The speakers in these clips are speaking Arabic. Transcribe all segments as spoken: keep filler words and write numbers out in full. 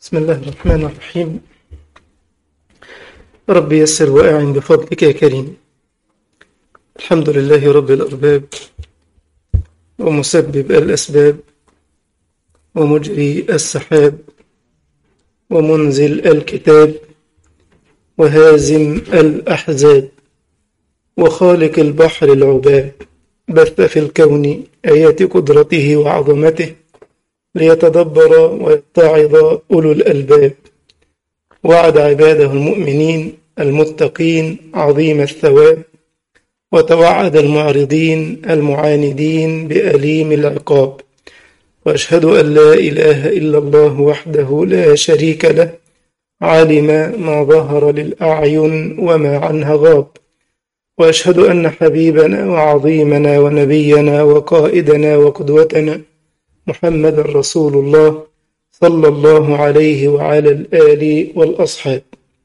بسم الله الرحمن الرحيم. رب يسر وأعن بفضلك يا كريم. الحمد لله رب الأرباب ومسبب الأسباب ومجري السحاب ومنزل الكتاب وهازم الأحزاب وخالق البحر العباب، بث في الكون آيات قدرته وعظمته ليتدبر ويتعظ أولو الألباب. وعد عباده المؤمنين المتقين عظيم الثواب، وتوعد المعرضين المعاندين بأليم العقاب. وأشهد أن لا إله إلا الله وحده لا شريك له، علم ما ظهر للأعين وما عنها غاب. وأشهد أن حبيبنا وعظيمنا ونبينا وقائدنا وقدوتنا محمد رسول الله صلى الله عليه وعلى الآل والأصحاب.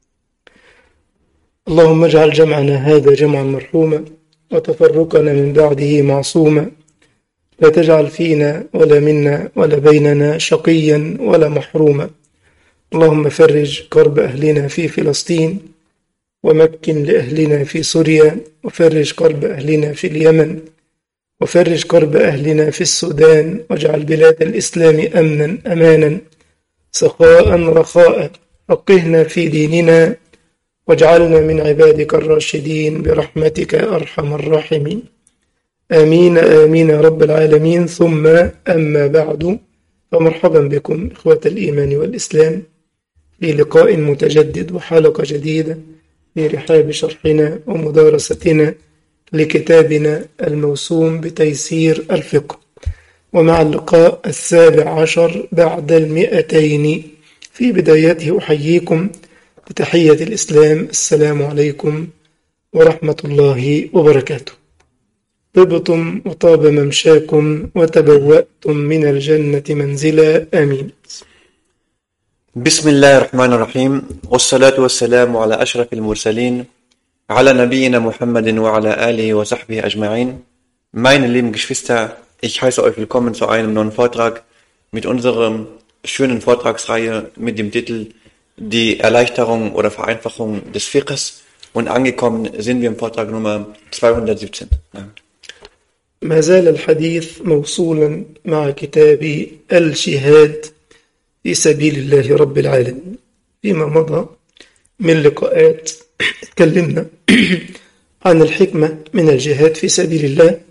اللهم اجعل جمعنا هذا جمعا مرحوما وتفرقنا من بعده معصوما، لا تجعل فينا ولا منا ولا بيننا شقيا ولا محروما. اللهم فرج كرب أهلنا في فلسطين، ومكن لأهلنا في سوريا، وفرج كرب أهلنا في اليمن، وفرج كرب أهلنا في السودان، واجعل بلاد الإسلام أمنا أمانا سخاء رخاء. فقهنا في ديننا واجعلنا من عبادك الراشدين برحمتك أرحم الراحمين. آمين آمين يا رب العالمين. ثم أما بعد، فمرحبا بكم إخوة الإيمان والإسلام في لقاء متجدد وحلقة جديدة في رحاب شرحنا ومدارستنا لكتابنا الموسوم بتيسير الفقه، ومع اللقاء السابع عشر بعد المئتين. في بدايته أحييكم بتحية الإسلام، السلام عليكم ورحمة الله وبركاته. طبتم وطاب ممشاكم وتبوأتم من الجنة منزلا، آمين. بسم الله الرحمن الرحيم، والصلاة والسلام على أشرف المرسلين, على نبينا Muhammadin wa ala alihi wa sahbihi ajma'in. Meine lieben Geschwister, ich heiße euch willkommen zu einem neuen Vortrag mit unserer schönen Vortragsreihe mit dem Titel Die Erleichterung oder Vereinfachung des Fiqhs, und angekommen sind wir im Vortrag Nummer zweihundertsiebzehn. ما زال الحديث موصولا مع كتاب الجهاد في سبيل الله رب العالمين. فيما مضى من لقاءات تكلمنا عن الحكمة من الجهاد في سبيل الله،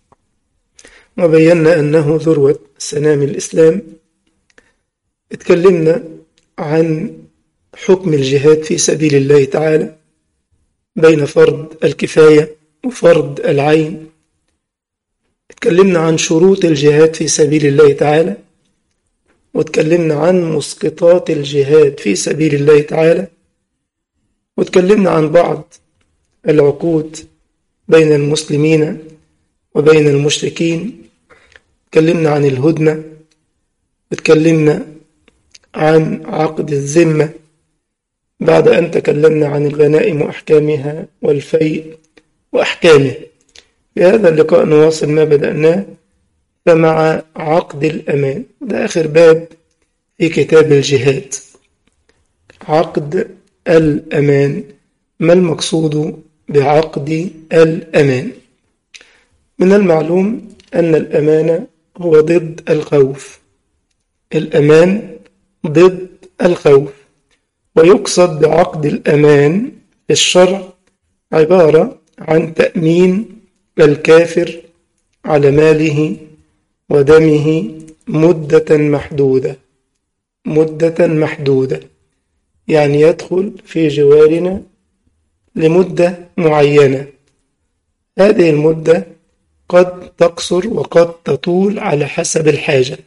وبينا أنه ذروة سنام الإسلام. اتكلمنا عن حكم الجهاد في سبيل الله تعالى بين فرض الكفاية وفرض العين. اتكلمنا عن شروط الجهاد في سبيل الله تعالى، واتكلمنا عن مسقطات الجهاد في سبيل الله تعالى، واتكلمنا عن بعض العقود بين المسلمين وبين المشركين. اتكلمنا عن الهدنة، واتكلمنا عن عقد الذمة بعد أن تكلمنا عن الغنائم وأحكامها والفيء وأحكامه. في هذا اللقاء نواصل ما بدأناه، فمع عقد الأمان، ده آخر باب في كتاب الجهاد. عقد الأمان، ما المقصود بعقد الأمان؟ من المعلوم أن الأمان هو ضد الخوف، الأمان ضد الخوف. ويقصد بعقد الأمان في الشرع عبارة عن تأمين الكافر على ماله ودمه مدة محدودة، مدة محدودة يعني يدخل في جوارنا لمدة معينة. هذه المدة قد تقصر وقد تطول على حسب الحاجة.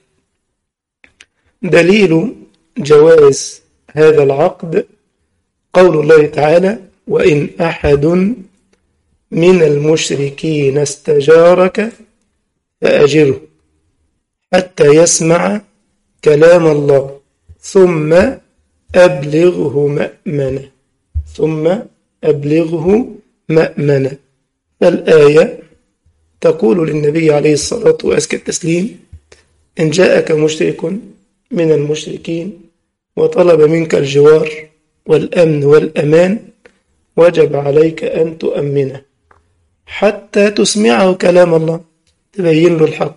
دليل جواز هذا العقد قول الله تعالى: وإن أحد من المشركين استجارك فأجره حتى يسمع كلام الله ثم أبلغه مأمنة، ثم أبلغه مأمنة. فالآية تقول للنبي عليه الصلاة وأزكى التسليم: إن جاءك مشرك من المشركين وطلب منك الجوار والأمن والأمان وجب عليك أن تؤمنه حتى تسمعه كلام الله، تبين له الحق،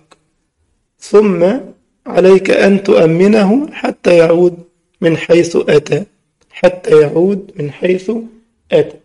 ثم عليك أن تؤمنه حتى يعود من حيث أتى، حتى يعود من حيث أتى.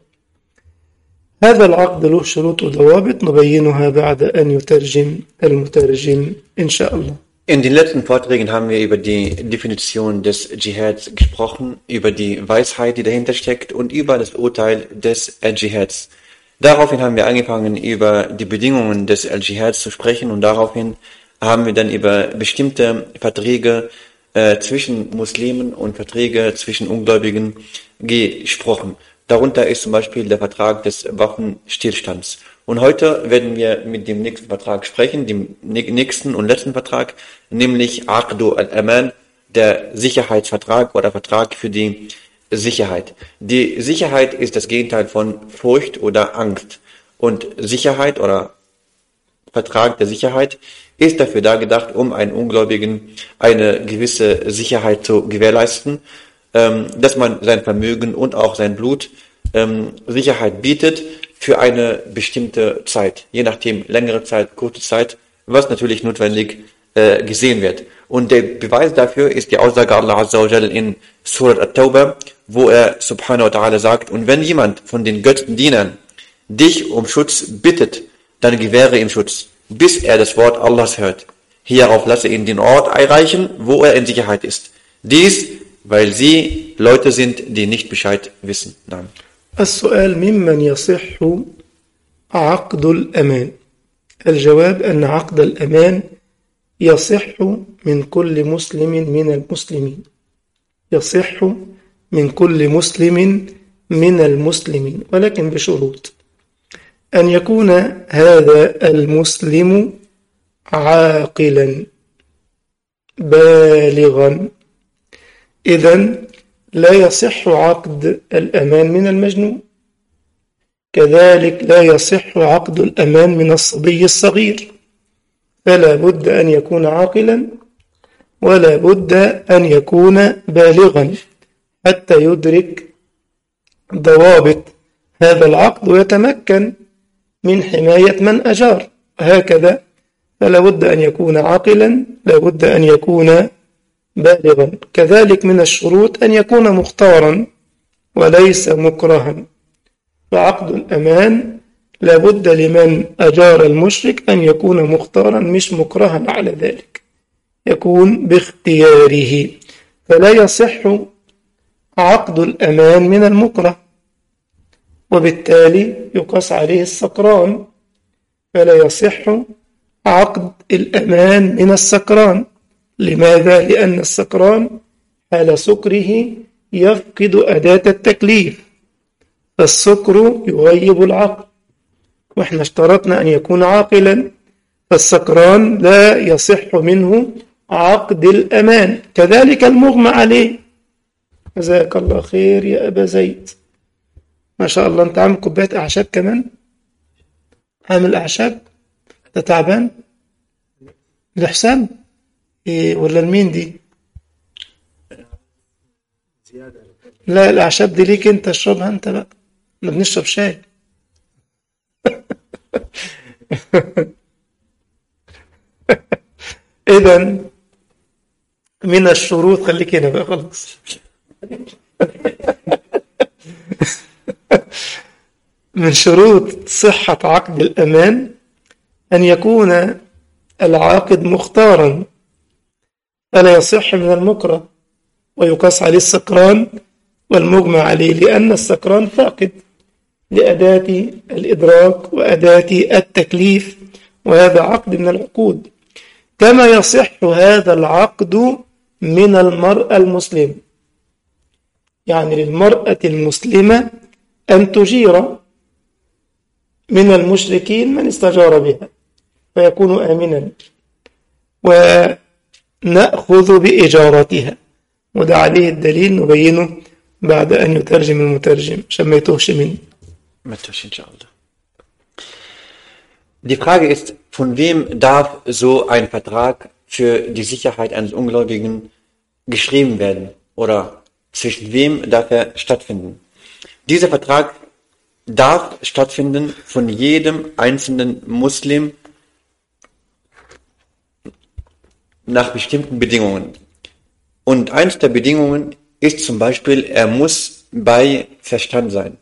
هذا العقد له شروط وضوابط نبينها بعد أن يترجم المترجم إن شاء الله. In den letzten Vorträgen haben wir über die Definition des Dschihads gesprochen, über die Weisheit, die dahinter steckt und über das Urteil des Dschihads. Daraufhin haben wir angefangen, über die Bedingungen des Dschihads zu sprechen und daraufhin haben wir dann über bestimmte Verträge äh, zwischen Muslimen und Verträge zwischen Ungläubigen gesprochen. Darunter ist zum Beispiel der Vertrag des Waffenstillstands. Und heute werden wir mit dem nächsten Vertrag sprechen, dem nächsten und letzten Vertrag, nämlich Aqdu al-Aman, der Sicherheitsvertrag oder Vertrag für die Sicherheit. Die Sicherheit ist das Gegenteil von Furcht oder Angst. Und Sicherheit oder Vertrag der Sicherheit ist dafür da gedacht, um einen Ungläubigen eine gewisse Sicherheit zu gewährleisten, ähm, dass man sein Vermögen und auch sein Blut ähm, Sicherheit bietet für eine bestimmte Zeit, je nachdem längere Zeit, kurze Zeit, was natürlich notwendig äh, gesehen wird. Und der Beweis dafür ist die Aussage Allah Azza wa Jal in Surat At-Tawbah, wo er subhanahu wa ta'ala sagt, und wenn jemand von den Götzendienern dich um Schutz bittet, dann gewähre ihm Schutz, bis er das Wort Allahs hört. Hierauf lasse ihn den Ort erreichen, wo er in Sicherheit ist. Dies, weil sie Leute sind, die nicht Bescheid wissen. Nein. السؤال ممن يصح عقد الأمان؟ الجواب أن عقد الأمان يصح من كل مسلم من المسلمين، يصح من كل مسلم من المسلمين، ولكن بشروط: أن يكون هذا المسلم عاقلا بالغا، إذن لا يصح عقد الأمان من المجنون، كذلك لا يصح عقد الأمان من الصبي الصغير، فلا بد أن يكون عاقلا ولا بد أن يكون بالغا حتى يدرك ضوابط هذا العقد ويتمكن من حماية من أجار. هكذا فلا بد أن يكون عاقلا، لا بد أن يكون بالغا. كذلك من الشروط أن يكون مختارا وليس مكرها، فعقد الأمان لا بد لمن أجار المشرك أن يكون مختارا مش مكرها على ذلك، يكون باختياره، فلا يصح عقد الأمان من المكره، وبالتالي يقاس عليه السكران، فلا يصح عقد الأمان من السكران. لماذا؟ لأن السكران حال سكره يفقد أداة التكليف، فالسكر يغيب العقل، وإحنا اشترطنا أن يكون عاقلا، فالسكران لا يصح منه عقد الأمان. كذلك المغمى عليه. جزاك الله خير يا أبا زيد، ما شاء الله أنت عامل كوباية أعشاب كمان، عامل أعشاب، أنت تعبان لحسام إيه ولا المين دي؟ لا الأعشاب دي ليك أنت، اشربها أنت بقى، احنا بنشرب شاي. إذن من الشروط، خليك هنا بقى خلاص. من شروط صحة عقد الأمان أن يكون العاقد مختارا، فلا يصح من المكره، ويقاس عليه السكران والمغمى عليه، لأن السكران فاقد لأداة الإدراك وأداة التكليف، وهذا عقد من العقود. كما يصح هذا العقد من المرأة المسلمة، يعني للمرأة المسلمة أن تجير من المشركين من استجار بها فيكون آمنا، ونأخذ بإجارتها، وده عليه الدليل نبينه بعد أن يترجم المترجم عشان ما يتوهش مني. Die Frage ist, von wem darf so ein Vertrag für die Sicherheit eines Ungläubigen geschrieben werden? oder zwischen wem darf er stattfinden? Dieser Vertrag darf stattfinden von jedem einzelnen Muslim nach bestimmten Bedingungen. Und eines der Bedingungen ist zum Beispiel, er muss bei Verstand sein.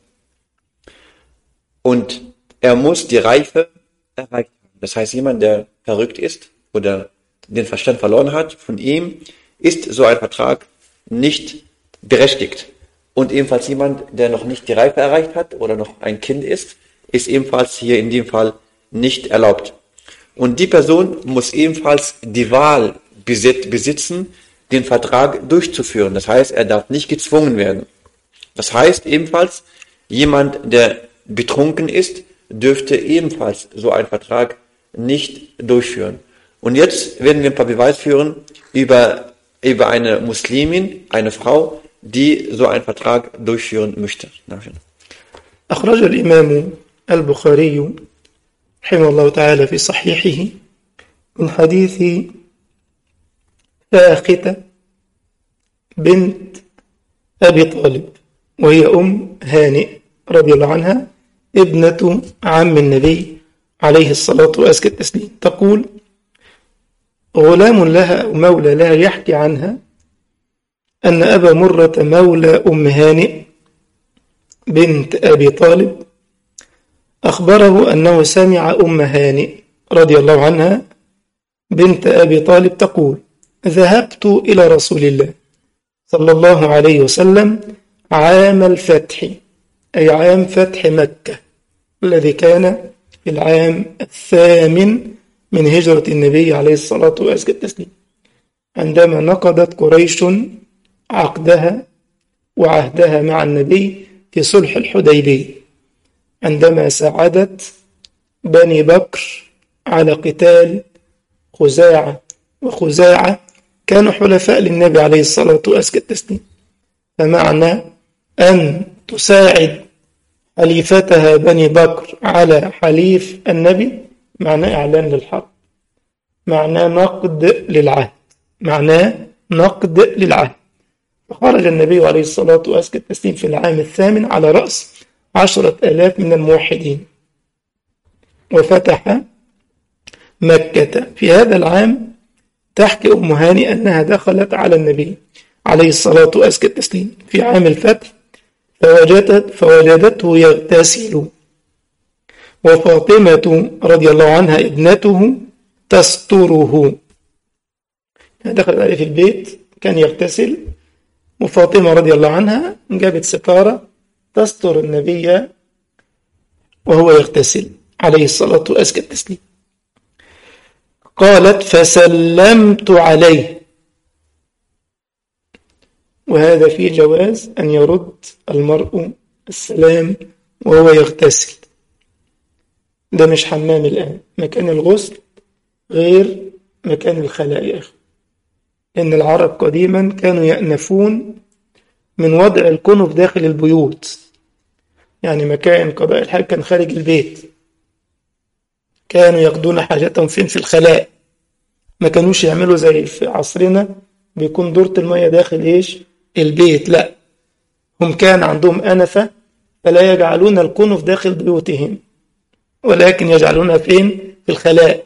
Und er muss die Reife erreicht haben. Das heißt, jemand, der verrückt ist oder den Verstand verloren hat, von ihm ist so ein Vertrag nicht berechtigt. Und ebenfalls jemand, der noch nicht die Reife erreicht hat oder noch ein Kind ist, ist ebenfalls hier in dem Fall nicht erlaubt. Und die Person muss ebenfalls die Wahl besitzen, den Vertrag durchzuführen. Das heißt, er darf nicht gezwungen werden. Das heißt ebenfalls, jemand, der betrunken ist, dürfte ebenfalls so einen Vertrag nicht durchführen. Und jetzt werden wir ein paar Beweise führen über, über eine Muslimin, eine Frau, die so einen Vertrag durchführen möchte. أخرج الإمام البخاري رحمه الله تعالى في صحيحه من حديث فاخته بنت أبي طالب، وهي أم هانئ رضي الله عنها ابنة عم النبي عليه الصلاة وأزكى التسليم، تقول: غلام لها أو مولى لها يحكي عنها أن أبا مرة مولى أم هانئ بنت أبي طالب أخبره أنه سمع أم هانئ رضي الله عنها بنت أبي طالب تقول: ذهبت إلى رسول الله صلى الله عليه وسلم عام الفتح، أي عام فتح مكة الذي كان في العام الثامن من هجرة النبي عليه الصلاة والسلام، عندما نقضت قريش عقدها وعهدها مع النبي في صلح الحديبية، عندما ساعدت بني بكر على قتال خزاعة، وخزاعة كانوا حلفاء للنبي عليه الصلاة والسلام. فمعنى أن تساعد حليفتها بني بكر على حليف النبي معناه إعلان للحرب، معناه نقد للعهد، معناه نقد للعهد. فخرج النبي عليه الصلاة والسلام في العام الثامن على رأس عشرة آلاف من الموحدين، وفتح مكة. في هذا العام تحكي أم هاني أنها دخلت على النبي عليه الصلاة والسلام في عام الفتح فوجدت فوجدته يغتسل، وفاطمة رضي الله عنها ابنته تستره. دخلت عليه في البيت كان يغتسل، وفاطمة رضي الله عنها جابت ستارة تستر النبي وهو يغتسل عليه الصلاة والسلام. قالت: فسلمت عليه. وهذا فيه جواز أن يرد المرء السلام وهو يغتسل. ده مش حمام الآن، مكان الغسل غير مكان الخلاء يا أخي، لأن العرب قديما كانوا يأنفون من وضع الكنف داخل البيوت، يعني مكان قضاء الحاجة كان خارج البيت، كانوا يقضون حاجتهم فين؟ في الخلاء. ما كانوش يعملوا زي في عصرنا بيكون دورة المية داخل إيش؟ البيت، لا، هم كان عندهم أنفة فلا يجعلون الكنف داخل بيوتهم، ولكن يجعلونها فين؟ في الخلاء.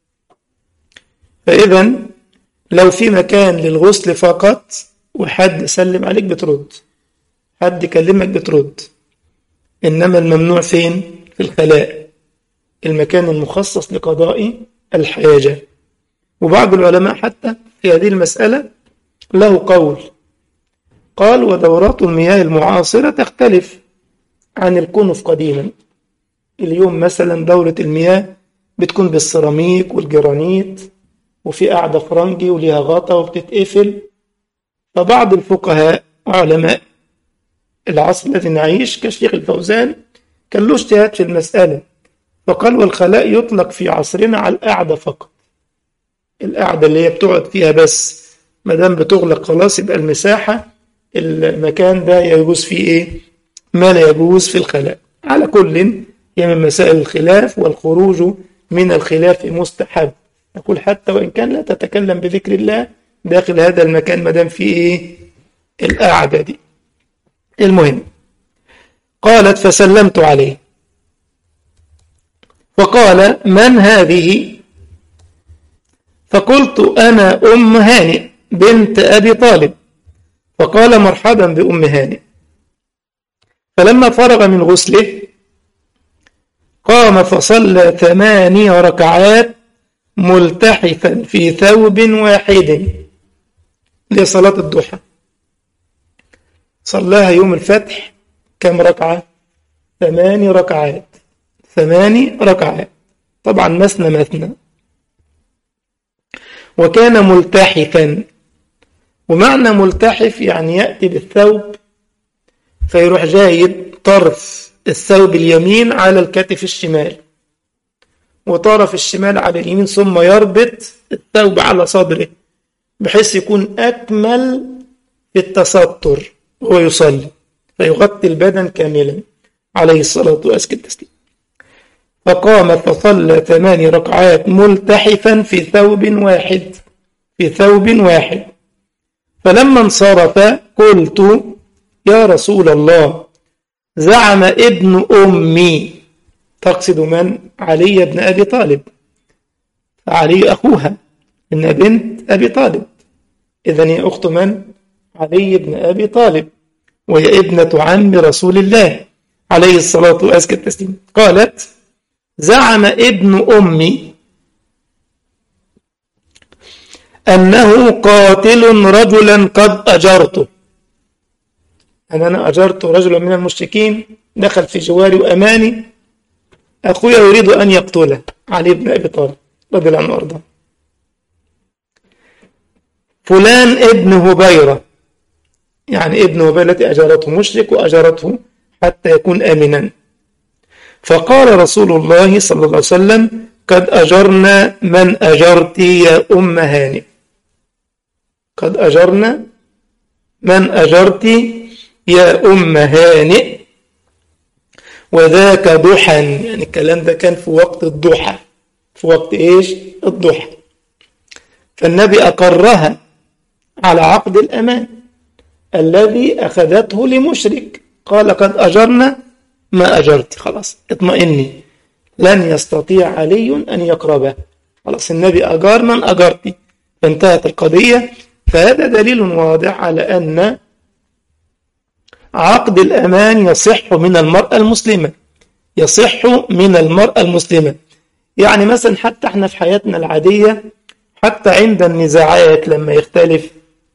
فإذا لو في مكان للغسل فقط وحد سلم عليك بترد، حد كلمك بترد، إنما الممنوع فين؟ في الخلاء، المكان المخصص لقضاء الحاجة. وبعض العلماء حتى في هذه المسألة له قول، قال: ودورات المياه المعاصرة تختلف عن الكنف قديما. اليوم مثلا دورة المياه بتكون بالسيراميك والجرانيت، وفي قاعدة فرنجي وليها غطا وبتتقفل. فبعض الفقهاء وعلماء العصر الذي نعيش كالشيخ الفوزان كان له اجتهاد في المسألة، فقال: والخلاء يطلق في عصرنا على القاعدة فقط، القاعدة اللي هي بتقعد فيها بس، ما دام بتغلق خلاص يبقى المساحة المكان ده يجوز فيه ايه؟ ما لا يجوز في الخلاء. على كل هي من مسائل الخلاف، والخروج من الخلاف مستحب. نقول حتى وإن كان لا تتكلم بذكر الله داخل هذا المكان ما دام فيه ايه؟ القعدة دي. المهم قالت فسلمت عليه فقال من هذه؟ فقلت أنا أم هانئ بنت أبي طالب. فقال مرحبا بأم هانئ. فلما فرغ من غسله قام فصلى ثماني ركعات ملتحفا في ثوب واحد لصلاة الضحى. صلاها يوم الفتح كم ركعة؟ ثماني ركعات ثماني ركعات طبعا مثنى مثنى. وكان ملتحفا، ومعنى ملتحف يعني يأتي بالثوب فيروح جايب طرف الثوب اليمين على الكتف الشمال وطرف الشمال على اليمين ثم يربط الثوب على صدره بحيث يكون أكمل في التستر وهو يصلي فيغطي البدن كاملا عليه الصلاة والسلام. فقام فصلى ثماني ركعات ملتحفا في ثوب واحد في ثوب واحد. فلما انصرف قلت يا رسول الله زعم ابن أمي، تقصد من؟ علي بن أبي طالب، علي أخوها إن بنت أبي طالب، إذن هي أخت من؟ علي بن أبي طالب وهي ابنة عم رسول الله عليه الصلاة والسلام. قالت زعم ابن أمي أنه قاتل رجلا قد أجرته، أن أنا أجرت رجلا من المشركين دخل في جواري وأماني، أخويا يريد أن يقتله علي بن أبي طالب رضي الله عنه وأرضاه. فلان ابن هبيرة، يعني ابن هبيرة التي أجرته مشرك وأجرته حتى يكون آمنا. فقال رسول الله صلى الله عليه وسلم قد أجرنا من أجرت يا أم هانئ، قد أجرنا من أجرت يا أم هانئ وذاك ضحى، يعني الكلام ده كان في وقت الضحى، في وقت إيش؟ الضحى. فالنبي أقرها على عقد الأمان الذي أخذته لمشرك، قال قد أجرنا ما أجرت، خلاص اطمئني لن يستطيع علي أن يقربه، خلاص النبي أجار من أجرتي، فانتهت القضية. فهذا دليل واضح على أن عقد الأمان يصح من المرأة المسلمة، يصح من المرأة المسلمة. يعني مثلا حتى احنا في حياتنا العادية، حتى عند النزاعات لما يختلف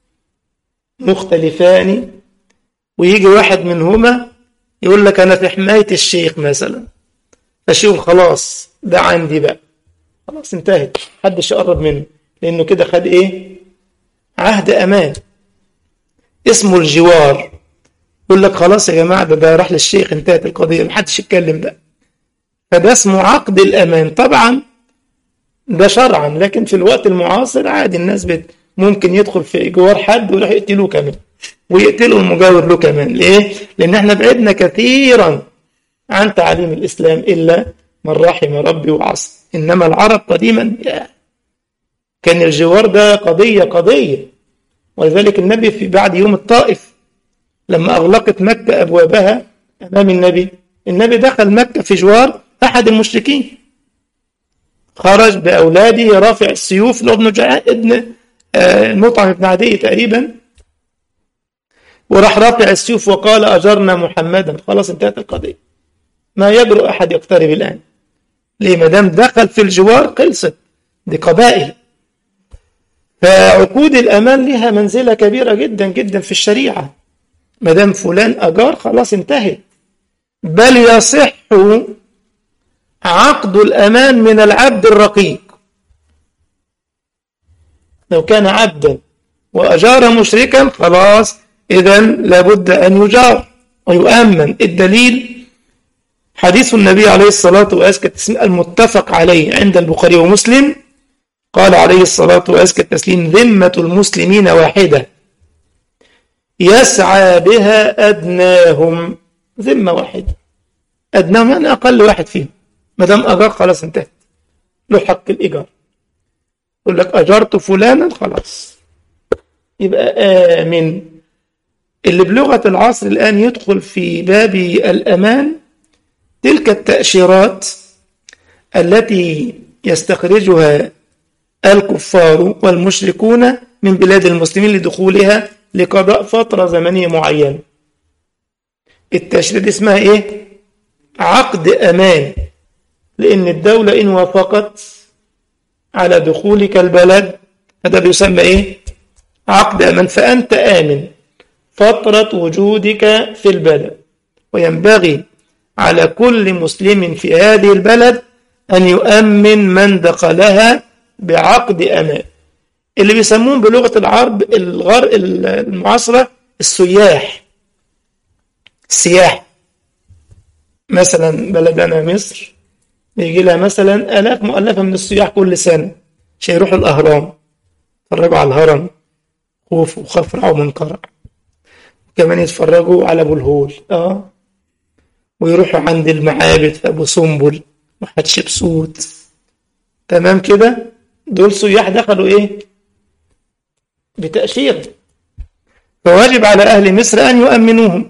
مختلفان ويجي واحد منهما يقول لك أنا في حماية الشيخ مثلا، فشوف خلاص ده عندي بقى، خلاص انتهت، محدش يقرب منه لأنه كده خد إيه؟ عهد أمان اسمه الجوار. يقول لك خلاص يا جماعة ده, ده راح للشيخ، انتهت القضية، محدش يتكلم ده. فده اسمه عقد الأمان. طبعا ده شرعا، لكن في الوقت المعاصر عادي الناس بت ممكن يدخل في جوار حد ويروح يقتلوه كمان ويقتلوا المجاور له كمان. ليه؟ لأن احنا بعدنا كثيرا عن تعاليم الإسلام إلا من رحم ربي وعصى. إنما العرب قديما كان الجوار ده قضية قضية. ولذلك النبي في بعد يوم الطائف لما أغلقت مكة أبوابها أمام النبي، النبي دخل مكة في جوار أحد المشركين، خرج بأولاده رافع السيوف لابن ابن المطعم بن عدي تقريبا، وراح رافع السيوف وقال أجرنا محمدا، خلاص انتهت القضية، ما يجرؤ أحد يقترب الآن. ليه؟ ما دام دخل في الجوار خلصت، دي قبائل. فعقود الأمان لها منزلة كبيرة جدا جدا في الشريعة. ما دام فلان أجار خلاص انتهت. بل يصح عقد الأمان من العبد الرقيق، لو كان عبدا وأجار مشركا خلاص إذن لابد أن يجار ويؤمن. الدليل حديث النبي عليه الصلاة والسلام المتفق عليه عند البخاري ومسلم، قال عليه الصلاة والسلام ذمة المسلمين واحدة يسعى بها أدناهم. ذمة واحدة أدناهم يعني أقل واحد فيهم، ما دام أجار خلاص انتهت، له حق الإيجار. يقول لك أجرت فلانا خلاص يبقى آمن. اللي بلغة العصر الآن يدخل في باب الأمان تلك التأشيرات التي يستخرجها الكفار والمشركون من بلاد المسلمين لدخولها لقضاء فترة زمنية معينة. التأشيرة دي اسمها إيه؟ عقد أمان، لأن الدولة إن وافقت على دخولك البلد هذا بيسمى إيه؟ عقد أمان، فأنت آمن فترة وجودك في البلد. وينبغي على كل مسلم في هذه البلد أن يؤمن من دخلها بعقد أمان، اللي بيسمون بلغة العرب الغر المعاصرة السياح. السياح مثلا بلدنا مصر بيجي لها مثلا آلاف مؤلفة من السياح كل سنة عشان يروحوا الأهرام، يتفرجوا على الهرم خوف وخفرع ومنقرع، كمان يتفرجوا على أبو الهول اه ويروحوا عند المعابد في أبو سمبل وحتشبسوت. تمام كده؟ دول سياح دخلوا إيه؟ بتأشيرة، فواجب على أهل مصر أن يؤمنوهم.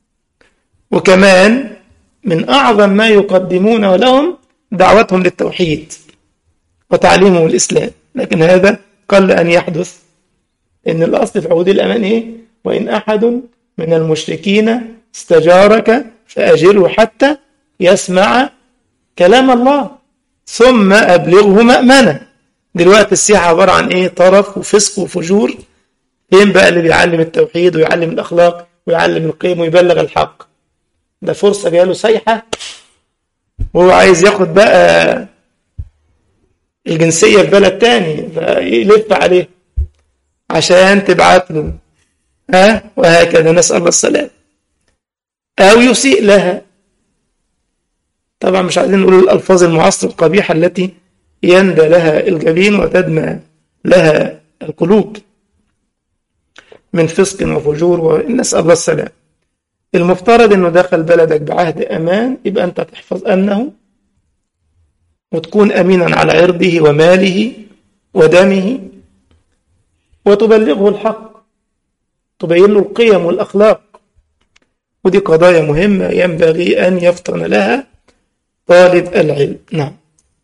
وكمان من أعظم ما يقدمونه لهم دعوتهم للتوحيد وتعليمهم الإسلام، لكن هذا قل أن يحدث، إن الأصل في عقود الأمان إيه؟ وإن أحد من المشركين استجارك فأجره حتى يسمع كلام الله ثم أبلغه مأمنة. دلوقتي السياحة عبارة عن إيه؟ طرف وفسق وفجور. فين بقى اللي بيعلم التوحيد ويعلم الأخلاق ويعلم القيم ويبلغ الحق؟ ده فرصة جاله سيحة وهو عايز ياخد بقى الجنسية في بلد تاني فيلف عليه عشان تبعت له ها وهكذا، نسأل الله السلام، أو يسيء لها. طبعا مش عايزين نقول الألفاظ المعاصرة القبيحة التي يندى لها الجبين وتدمى لها القلوب من فسق وفجور، ونسأل الله السلام. المفترض أنه دخل بلدك بعهد أمان، يبقى أنت تحفظ أمنه وتكون أمينا على عرضه وماله ودمه، وتبلغه الحق، تبين له القيم والأخلاق. ودي قضايا مهمة ينبغي أن يفطن لها طالب العلم. نعم.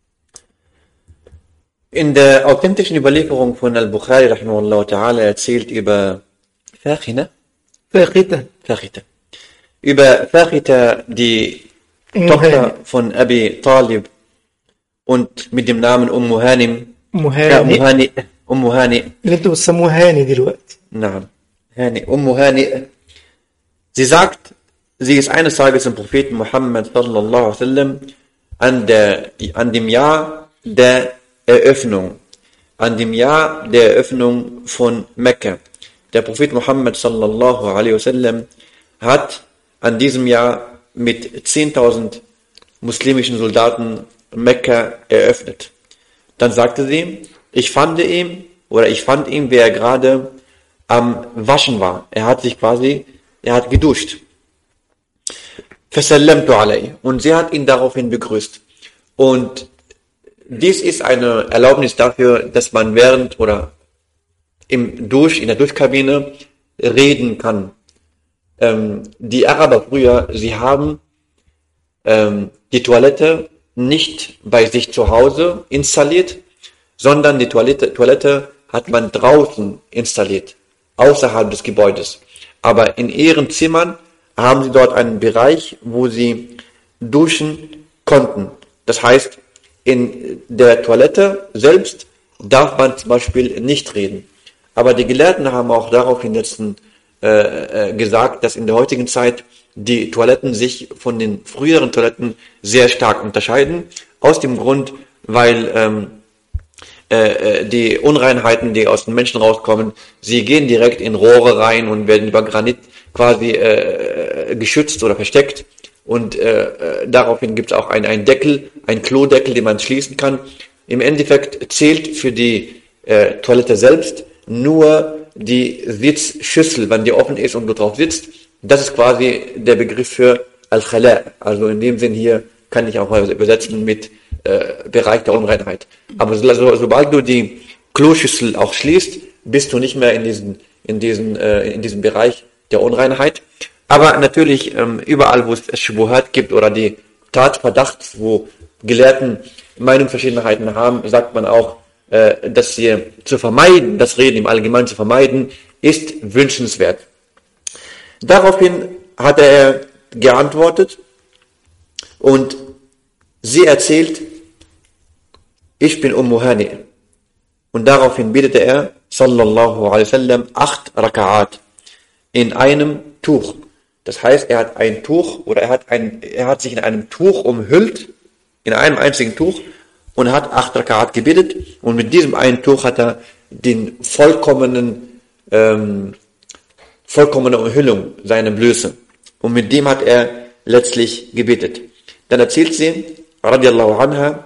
In der authentischen Überlieferung von Al-Bukhari rahimahullah ta'ala erzählt über Fakhina, Fakhita, Fakhita, über Fakhita, die Ummu Tochter Hani. von Abi Talib und mit dem Namen Ummu Hanim, أم ja, Ummu هاني Hani, Ummu Hani, اللي انتوا بتسموه هاني دلوقتي. Naam, Hani, Ummu Hani. Sie sagt, sie ist eines Tages im Propheten Muhammad sallallahu alaihi wasallam an der, an dem Jahr der Eröffnung, an dem Jahr der Eröffnung von Mekka. Der Prophet Muhammad sallallahu alaihi wasallam hat an diesem Jahr mit zehntausend muslimischen Soldaten Mekka eröffnet. Dann sagte sie, ich fand ihn, oder ich fand ihn, wie er gerade am Waschen war. Er hat sich quasi, er hat geduscht. Fasallamtu alayhi. Und sie hat ihn daraufhin begrüßt. Und dies ist eine Erlaubnis dafür, dass man während oder im Dusch, in der Duschkabine reden kann. Ähm, die Araber früher, sie haben ähm, die Toilette nicht bei sich zu Hause installiert, sondern die Toilette, Toilette hat man draußen installiert, außerhalb des Gebäudes. Aber in ihren Zimmern haben sie dort einen Bereich, wo sie duschen konnten. Das heißt, in der Toilette selbst darf man zum Beispiel nicht reden. Aber die Gelehrten haben auch daraufhin letzten äh, äh, gesagt, dass in der heutigen Zeit die Toiletten sich von den früheren Toiletten sehr stark unterscheiden. Aus dem Grund, weil ähm, äh, die Unreinheiten, die aus den Menschen rauskommen, sie gehen direkt in Rohre rein und werden über Granit quasi äh, geschützt oder versteckt. Und äh, daraufhin gibt es auch einen, einen Deckel, einen Klodeckel, den man schließen kann. Im Endeffekt zählt für die äh, Toilette selbst nur die Sitzschüssel, wenn die offen ist und du drauf sitzt. Das ist quasi der Begriff für Al-Khala. Also in dem Sinn hier kann ich auch mal übersetzen mit äh, Bereich der Unreinheit. Aber so, so, sobald du die Kloschüssel auch schließt, bist du nicht mehr in diesen, in diesen, äh, in diesem Bereich der Unreinheit. Aber natürlich ähm, überall, wo es Shubuhat gibt oder die Tatverdacht, wo Gelehrten Meinungsverschiedenheiten haben, sagt man auch, äh, dass sie zu vermeiden, das Reden im Allgemeinen zu vermeiden, ist wünschenswert. Daraufhin hat er geantwortet und sie erzählt, ich bin Ummu Hani. Und daraufhin betete er, sallallahu alaihi wasallam, acht Raka'at in einem Tuch. Das heißt, er hat ein Tuch oder er hat, ein, er hat sich in einem Tuch umhüllt, in einem einzigen Tuch, und hat acht Raka'at gebetet. Und mit diesem einen Tuch hat er den vollkommenen, ähm, vollkommene Umhüllung seiner Blöße. Und mit dem hat er letztlich gebetet. Dann erzählt sie, radiallahu anha,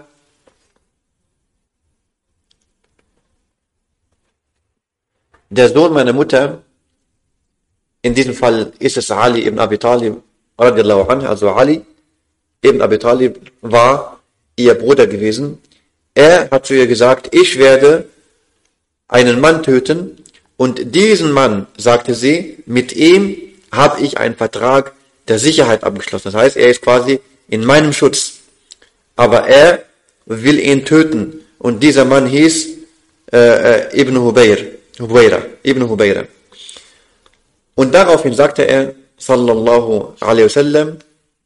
der Sohn meiner Mutter, in diesem Fall ist es Ali ibn Abi Talib, radiallahu anhu, also Ali ibn Abi Talib war ihr Bruder gewesen. Er hat zu ihr gesagt, ich werde einen Mann töten und diesen Mann, sagte sie, mit ihm habe ich einen Vertrag der Sicherheit abgeschlossen. Das heißt, er ist quasi in meinem Schutz. Aber er will ihn töten. Und dieser Mann hieß äh, Ibn Hubayr, Hubayra, Ibn Hubayra. Und daraufhin sagte er, sallallahu alaihi wasallam,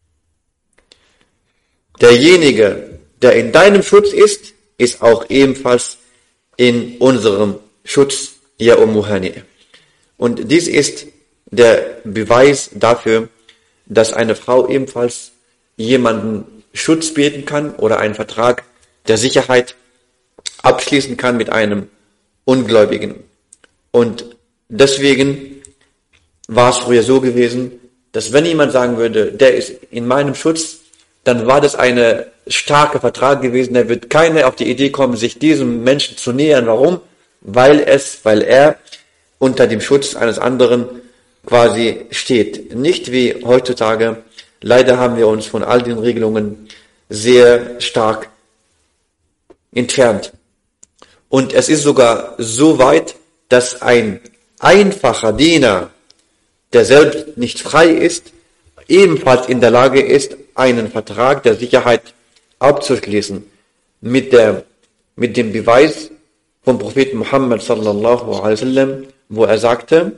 derjenige, der in deinem Schutz ist, ist auch ebenfalls in unserem Schutz, ja Ummu Hani. Und dies ist der Beweis dafür, dass eine Frau ebenfalls jemanden Schutz bieten kann oder einen Vertrag der Sicherheit abschließen kann mit einem Ungläubigen. Und deswegen war es früher so gewesen, dass wenn jemand sagen würde, der ist in meinem Schutz, dann war das eine starke Vertrag gewesen, da wird keiner auf die Idee kommen, sich diesem Menschen zu nähern. Warum? Weil es, weil er unter dem Schutz eines anderen quasi steht. Nicht wie heutzutage. Leider haben wir uns von all den Regelungen sehr stark entfernt. Und es ist sogar so weit, dass ein einfacher Diener, der selbst nicht frei ist, ebenfalls in der Lage ist, einen Vertrag der Sicherheit abzuschließen mit der, mit dem Beweis vom Propheten Muhammad sallallahu alaihi wasallam, wo er sagte,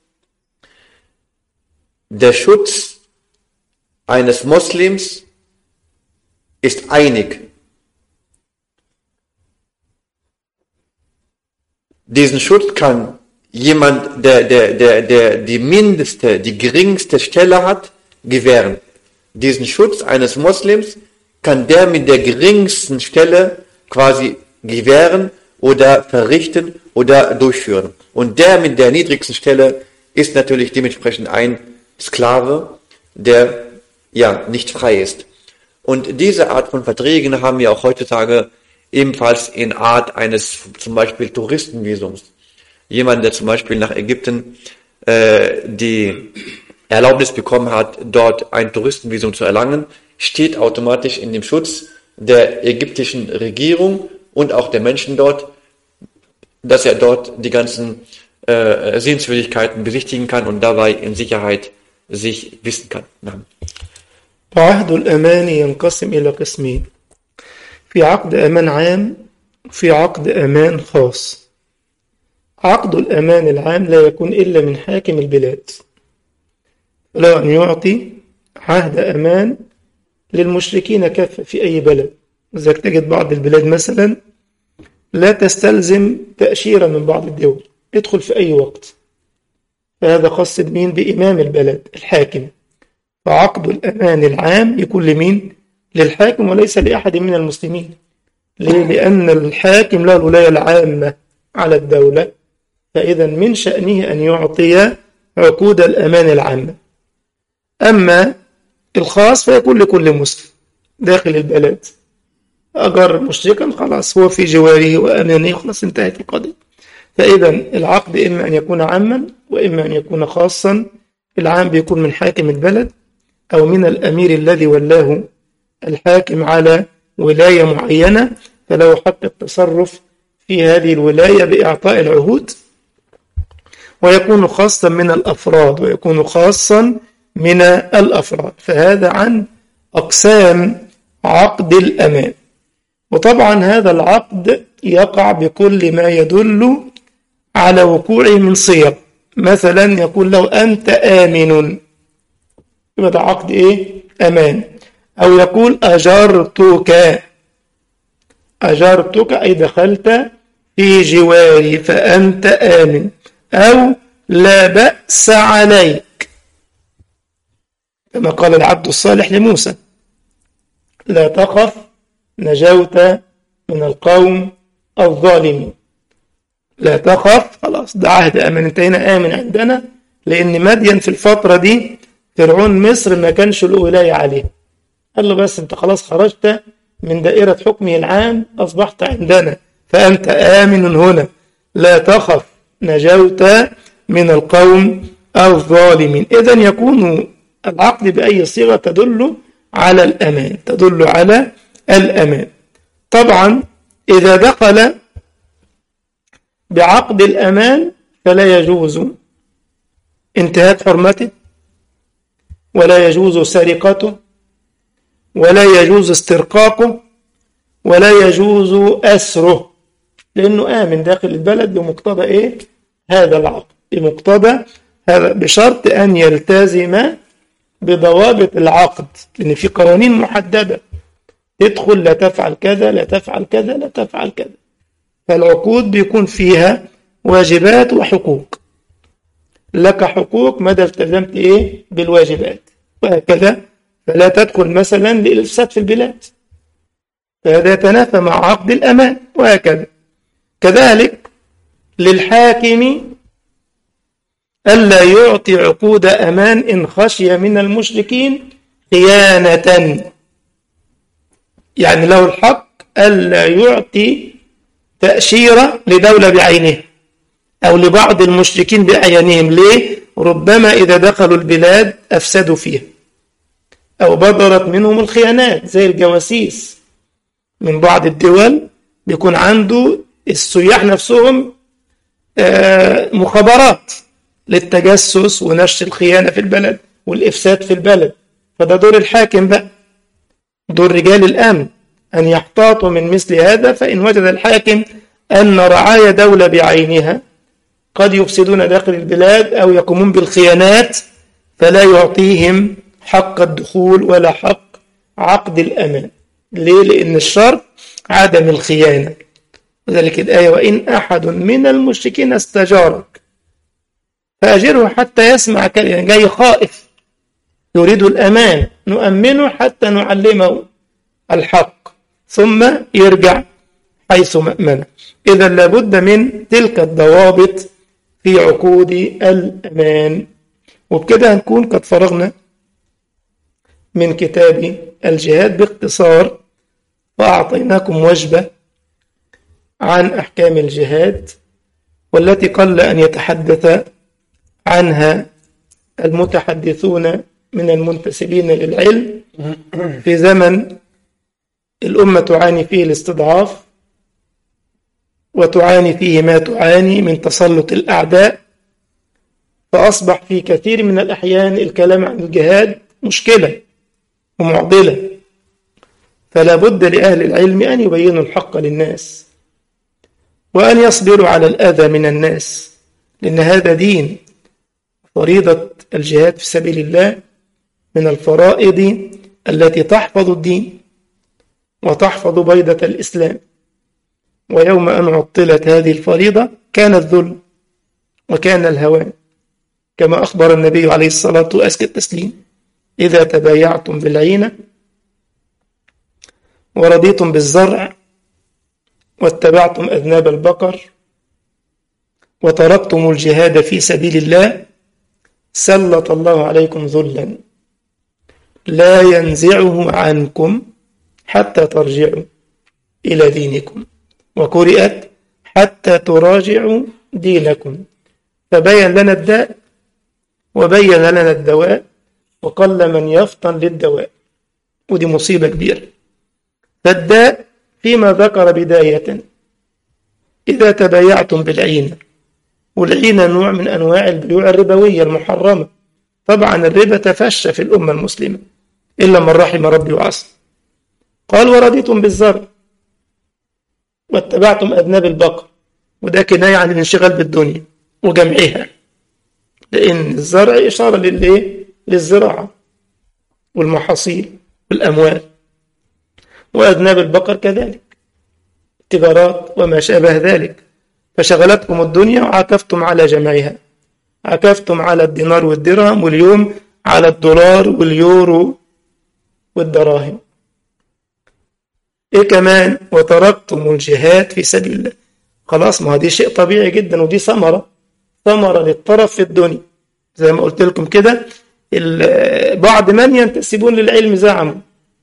der Schutz eines Moslems ist einig. Diesen Schutz kann jemand, der, der, der, der die mindeste, die geringste Stelle hat, gewähren. Diesen Schutz eines Moslems kann der mit der geringsten Stelle quasi gewähren oder verrichten oder durchführen. Und der mit der niedrigsten Stelle ist natürlich dementsprechend ein Sklave, der ja nicht frei ist. Und diese Art von Verträgen haben wir auch heutzutage ebenfalls in Art eines zum Beispiel Touristenvisums. Jemand, der zum Beispiel nach Ägypten äh, die Erlaubnis bekommen hat, dort ein Touristenvisum zu erlangen, steht automatisch in dem Schutz der ägyptischen Regierung und auch der Menschen dort, dass er dort die ganzen äh, Sehenswürdigkeiten besichtigen kann und dabei in Sicherheit sich wissen kann. وعهد الأمان ينقسم إلى قسمين في عقد أمان عام وفي عقد أمان خاص. عقد الأمان العام لا يكون إلا من حاكم البلاد، لا أن يعطي عهد أمان للمشركين كافة في أي بلد. إذا تجد بعض البلاد مثلا لا تستلزم تأشيرة من بعض الدول، يدخل في أي وقت، فهذا خاص بمين؟ بإمام البلد الحاكم. فعقد الأمان العام يكون لمين؟ للحاكم وليس لأحد من المسلمين. ليه؟ لأن الحاكم له الولاية العامة على الدولة، فإذا من شأنه أن يعطي عقود الأمان العامة. أما الخاص فيكون لكل مسلم داخل البلد، أجر مشركا خلاص هو في جواره وأمانه، خلاص انتهت القضية. فإذا العقد إما أن يكون عاما وإما أن يكون خاصا. العام بيكون من حاكم البلد أو من الأمير الذي ولاه الحاكم على ولاية معينة، فله حق التصرف في هذه الولاية بإعطاء العهود ويكون خاصا من الأفراد ويكون خاصا من الأفراد. فهذا عن أقسام عقد الأمان. وطبعا هذا العقد يقع بكل ما يدل على وقوعه من صيغ. مثلا يقول له أنت آمن، يبقى ده عقد إيه؟ أمان. أو يقول أجرتك، أجرتك أي دخلت في جواري فأنت آمن. أو لا بأس عليك، كما قال العبد الصالح لموسى لا تخف نجوت من القوم الظالمين. لا تخف، خلاص ده عهد أمان، انت هنا آمن عندنا، لأن مدين في الفترة دي فرعون مصر ما كانش له ولاية عليه. قال له بس انت خلاص خرجت من دائرة حكمه العام، أصبحت عندنا فأنت آمن هنا. لا تخف نجوت من القوم الظالمين. إذن يكون العقد بأي صيغة تدل على الأمان، تدل على الأمان. طبعا إذا دخل بعقد الأمان فلا يجوز انتهاك حرمته، ولا يجوز سرقته، ولا يجوز استرقاقه، ولا يجوز أسره، لأنه آمن داخل البلد بمقتضى إيه؟ هذا العقد، بمقتضى هذا، بشرط أن يلتزم بضوابط العقد، لأن في قوانين محددة تدخل لا تفعل كذا لا تفعل كذا لا تفعل كذا. فالعقود بيكون فيها واجبات وحقوق، لك حقوق مدى التزمت إيه؟ بالواجبات، وهكذا. فلا تدخل مثلا للإفساد في البلاد، فهذا يتنافى مع عقد الأمان، وهكذا. كذلك للحاكم ألا يعطي عقود أمان إن خشي من المشركين خيانة، يعني له الحق ألا يعطي تأشيرة لدولة بعينه أو لبعض المشركين بأعيانهم. ليه؟ ربما إذا دخلوا البلاد أفسدوا فيها أو بدرت منهم الخيانات، زي الجواسيس من بعض الدول بيكون عنده السياح نفسهم مخابرات للتجسس ونشر الخيانة في البلد والإفساد في البلد. فده دور الحاكم بقى، دور رجال الأمن أن يحتاطوا من مثل هذا. فإن وجد الحاكم أن رعايا دولة بعينها قد يفسدون داخل البلاد أو يقومون بالخيانات، فلا يعطيهم حق الدخول ولا حق عقد الأمان. ليه؟ لأن الشرط عدم الخيانة. وذلك الآية وإن أحد من المشركين استجارك فأجره حتى يسمع كلمة، يعني جاي خائف يريد الأمان، نؤمنه حتى نعلمه الحق ثم يرجع حيث مأمنه. إذا لابد من تلك الضوابط في عقود الأمان. وبكده هنكون قد فرغنا من كتاب الجهاد باختصار، وأعطيناكم وجبة عن أحكام الجهاد، والتي قل أن يتحدث عنها المتحدثون من المنتسبين للعلم في زمن الأمة تعاني فيه الاستضعاف، وتعاني فيه ما تعاني من تسلط الأعداء. فأصبح في كثير من الأحيان الكلام عن الجهاد مشكلة ومعضلة، فلا بد لأهل العلم أن يبينوا الحق للناس وأن يصبروا على الأذى من الناس، لأن هذا دين. فريضة الجهاد في سبيل الله من الفرائض التي تحفظ الدين وتحفظ بيضة الإسلام. ويوم أن عطلت هذه الفريضة كان الذل وكان الهوان، كما أخبر النبي عليه الصلاة وأزكى التسليم إذا تبايعتم بالعينة ورضيتم بالزرع واتبعتم أذناب البقر وتركتم الجهاد في سبيل الله سلط الله عليكم ذلا لا ينزعه عنكم حتى ترجعوا إلى دينكم، وقرئت حتى تراجعوا دينكم. فبين لنا الداء وبين لنا الدواء، وقل من يفطن للدواء، ودي مصيبة كبيرة. فالداء فيما ذكر بداية إذا تبايعتم بالعين والعينة نوع من أنواع البيوع الربوية المحرمة. طبعا الربا تفشى في الأمة المسلمة إلا من رحم ربي وعصى. قال ورضيتم بالزرع واتبعتم أذناب البقر، وده كناية عن الانشغال بالدنيا وجمعها، لأن الزرع إشارة للإيه؟ للزراعة والمحاصيل والأموال، وأذناب البقر كذلك تجارات وما شابه ذلك. فشغلتكم الدنيا وعكفتم على جمعها، عكفتم على الدينار والدرهم، واليوم على الدولار واليورو والدراهم. إيه كمان؟ وتركتم الجهاد في سبيل الله. خلاص، ما دي شيء طبيعي جدا، ودي ثمرة ثمرة للطرف في الدنيا. زي ما قلت لكم كده، بعض من ينتسبون للعلم زعموا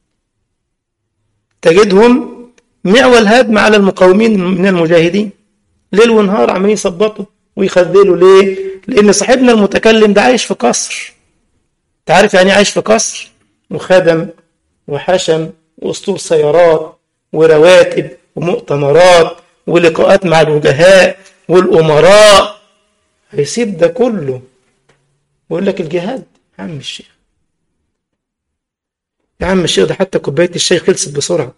تجدهم معول هدم على المقاومين من المجاهدين، ليل ونهار عمالين يصبطوا ويخذلوا. ليه؟ لأن صاحبنا المتكلم ده عايش في قصر. تعرف يعني عايش في قصر؟ وخدم وحشم واسطول سيارات ورواتب ومؤتمرات ولقاءات مع الوجهاء والأمراء. هيسيب ده كله ويقول لك الجهاد؟ يا عم الشيخ، يا عم الشيخ، ده حتى كوباية الشاي خلصت بسرعة.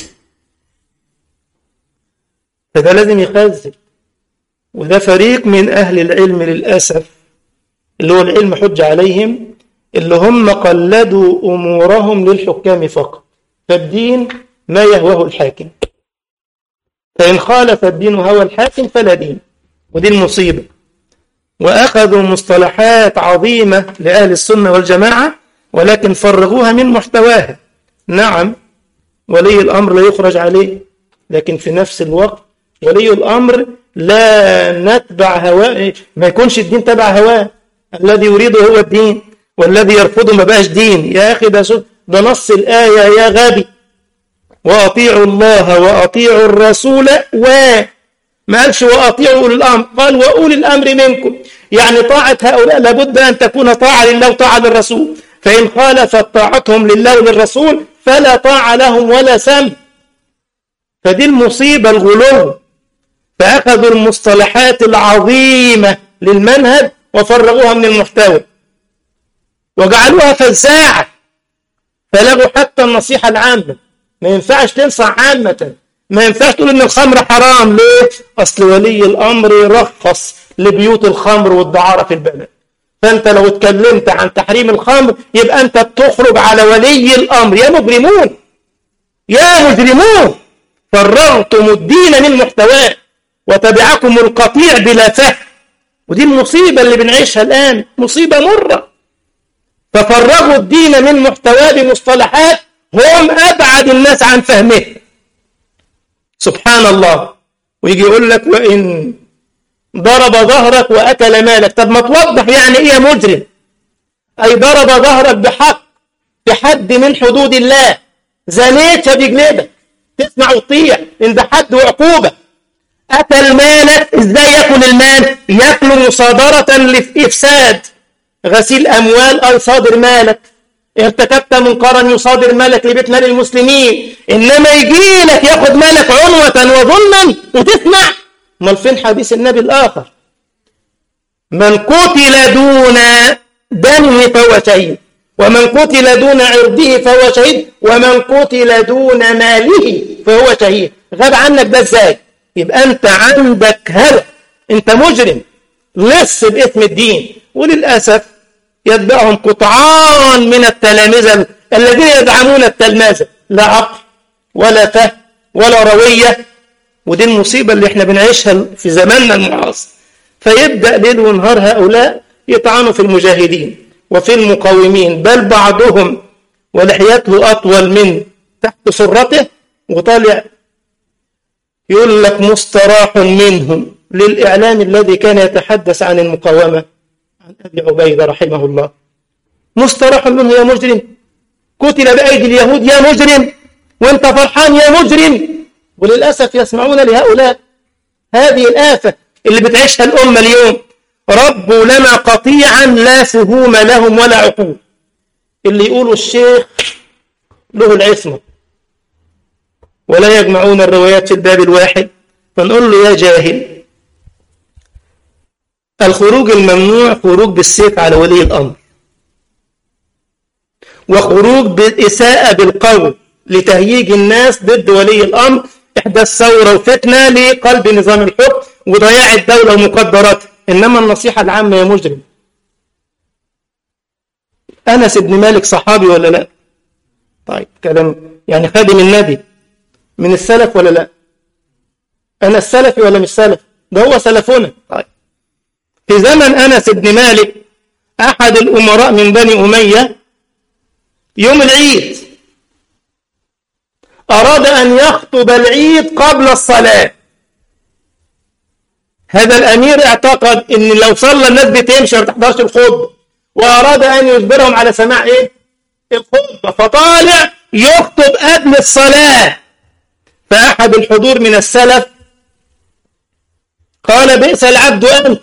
فده لازم يخزن. وده فريق من أهل العلم للأسف، اللي هو العلم حجة عليهم، اللي هم قلدوا أمورهم للحكام فقط، فالدين ما يهوه الحاكم، فإن خالف الدين هوى الحاكم فلا دين. ودي المصيبة. وأخذوا مصطلحات عظيمة لأهل السنة والجماعة ولكن فرغوها من محتواها. نعم، ولي الأمر لا يخرج عليه، لكن في نفس الوقت ولي الأمر لا نتبع هواه، ما يكونش الدين تبع هواه. الذي يريده هو الدين، والذي يرفضه ما بقاش دين. يا أخي ده, ده نص الآية يا غبي. وأطيعوا الله وأطيعوا الرسول، وما قالش وأطيعوا أولي الأمر، قال وأولي الأمر منكم. يعني طاعة هؤلاء لابد أن تكون طاعة لله وطاعة للرسول، فإن خالفت طاعتهم لله وللرسول فلا طاعة لهم ولا سمع. فدي المصيبة الغلو. فأخذوا المصطلحات العظيمة للمنهج وفرغوها من المحتوى وجعلوها فزاعة، فلغوا حتى النصيحة العامة. ما ينفعش تنصح عامة، ما ينفعش تقول إن الخمر حرام. ليه؟ أصل ولي الأمر يرخص لبيوت الخمر والدعارة في البلد. فأنت لو اتكلمت عن تحريم الخمر يبقى أنت بتخرج على ولي الأمر. يا مجرمون، يا مجرمون، فرغتم الدين من محتواه وتبعكم القطيع بلا فهم. ودي المصيبة اللي بنعيشها الآن، مصيبة مرة. ففرغوا الدين من محتواه بمصطلحات هم أبعد الناس عن فهمه. سبحان الله. ويجي يقول لك وإن ضرب ظهرك وأكل مالك. طب ما توضح يعني إيه يا مجرم؟ أي ضرب ظهرك بحق، بحد من حدود الله. زنيت فبيجلدك، تسمع وتطيع، إن ده حد وعقوبة. أكل مالك، إزاي يأكل المال؟ يأكل مصادرة لإفساد، غسيل أموال أي صادر مالك. ارتكبت منكرا يصادر مالك لبيت مال المسلمين. إنما يجي لك يأخذ مالك عنوة وظلما وتسمع. ما فين حديث النبي الآخر؟ من قتل دون دمه فهو شهيد، ومن قتل دون عرضه فهو شهيد، ومن قتل دون ماله فهو شهيد. غاب عنك ده ازاي؟ يبقى انت عندك هوى، انت مجرم لص باسم الدين. وللأسف يتبعهم قطعان من التلامذة الذين يدعمون التلمذة، لا عقل ولا فهم ولا روية. ودي المصيبة اللي احنا بنعيشها في زماننا المعاصر. فيبدأ ليل ونهار هؤلاء يطعنوا في المجاهدين وفي المقاومين، بل بعضهم ولحيته أطول من تحت سرته وطالع يقول لك مستراح منهم للإعلام الذي كان يتحدث عن المقاومة، عن أبي عبيدة رحمه الله. مستراح منه يا مجرم، قتل بأيدي اليهود يا مجرم، وانت فرحان يا مجرم. وللأسف يسمعون لهؤلاء. هذه الآفة اللي بتعيشها الأمة اليوم. ربوا لنا قطيعا لا فهوم لهم ولا عقول. اللي يقولوا الشيخ له العصمة ولا يجمعون الروايات في الباب الواحد، فنقول له يا جاهل، الخروج الممنوع خروج بالسيف على ولي الأمر، وخروج بالإساءة بالقول لتهييج الناس ضد ولي الأمر، إحداث ثورة وفتنة لقلب نظام الحكم وضياع الدولة ومقدراتها. إنما النصيحة العامة يا مجرم. أنس بن مالك صحابي ولا لا؟ طيب كلام يعني خادم النبي من السلف ولا لا؟ أنا السلفي ولا مش سلف؟ ده هو سلفنا. طيب في زمن أنس بن مالك أحد الأمراء من بني أمية يوم العيد أراد أن يخطب العيد قبل الصلاة. هذا الأمير اعتقد أن لو صلى الناس بتمشي ما تحضرش الخطبة، وأراد أن يجبرهم على سماع إيه؟ الخطبة، فطالع يخطب قبل الصلاة. فأحد الحضور من السلف قال: بئس العبد أنت،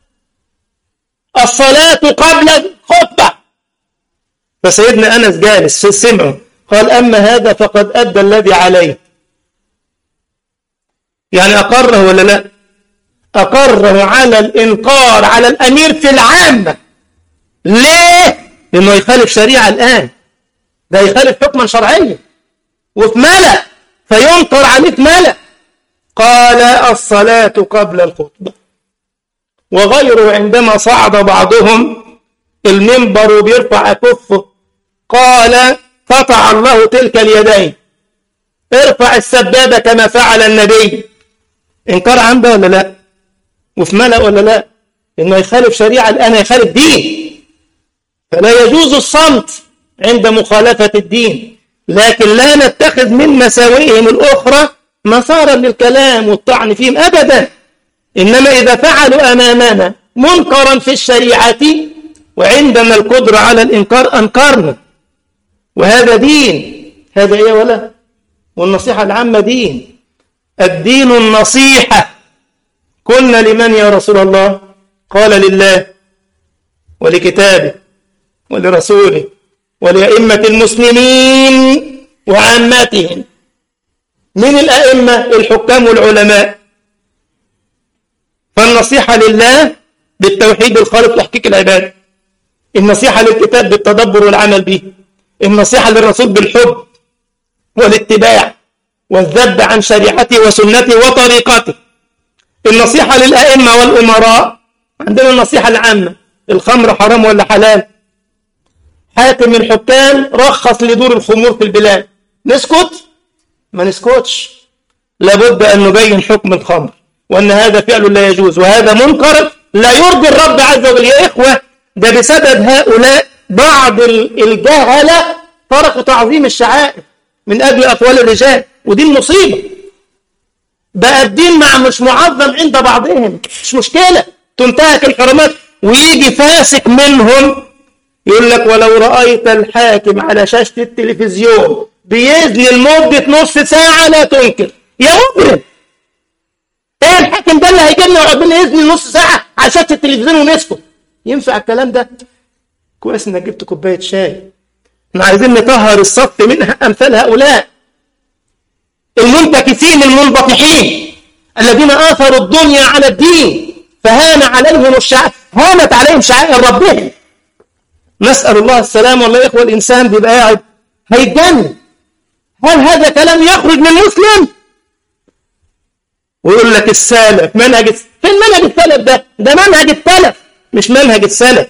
الصلاة قبل الخطبة. فسيدنا أنس جالس سمعه قال: أما هذا فقد أدى الذي عليه. يعني أقره ولا لا؟ أقره على الإنكار على الأمير في العامة. ليه؟ لأنه يخالف شريعة الآن، ده يخالف حكما شرعيا وفي ملأ، فينكر عليه في ملأ. قال: الصلاة قبل الخطبة. وغيره عندما صعد بعضهم المنبر وبيرفع كفه قال: قطع الله تلك اليدين، ارفع السبابة كما فعل النبي. انكار عنده ولا لا؟ وفي ملأ ولا لا؟ إنه يخالف شريعة الآن، يخالف دين. فلا يجوز الصمت عند مخالفة الدين، لكن لا نتخذ من مساوئهم الأخرى مسارا للكلام والطعن فيهم أبدا. إنما إذا فعلوا أمامنا منكرا في الشريعة وعندنا القدرة على الإنكار أنكرنا، وهذا دين. هذا إيه ولا؟ والنصيحة العامة دين. الدين النصيحة. قلنا لمن يا رسول الله؟ قال: لله ولكتابه ولرسوله ولأئمة المسلمين وعامتهم. من الأئمة؟ الحكام والعلماء. فالنصيحة لله بالتوحيد الخالق تحقيق العبادة، النصيحة للكتاب بالتدبر والعمل به، النصيحة للرسول بالحب والاتباع والذب عن شريعته وسنته وطريقته، النصيحة للأئمة والأمراء. عندنا النصيحة العامة: الخمر حرام ولا حلال؟ حاكم الحكام رخص لدور الخمور في البلاد، نسكت؟ ما نسكتش، لابد أن نبين حكم الخمر وأن هذا فعل لا يجوز وهذا منكر لا يرضي الرب عز وجل. يا إخوة، ده بسبب هؤلاء بعض الجهلة تركوا تعظيم الشعائر من أجل أقوال الرجال، ودي المصيبة. بقى الدين مع مش معظم عند بعضهم، مش مشكلة، تنتهك الحرمات. ويجي فاسق منهم يقول لك: ولو رأيت الحاكم على شاشة التلفزيون بيزني لمدة نصف ساعة لا تنكر. يا مجرم، ايه الحاكم ده اللي هيجي لنا يقعد لنا يزني نص ساعة على شاشة التلفزيون ونسكت؟ ينفع الكلام ده؟ كويس انك جبت كوباية شاي. احنا عايزين نطهر الصف من امثال هؤلاء المنتكسين المنبطحين الذين آثروا الدنيا على الدين فهان عليهم الشعائر، هانت عليهم شعائر ربهم. نسأل الله السلام. والله يا إخوة، الإنسان بيبقى قاعد هيتجنن. هل هذا كلام يخرج من مسلم؟ ويقول لك السلف منهج. فين منهج السلف ده؟ ده منهج السلف مش منهج السلف.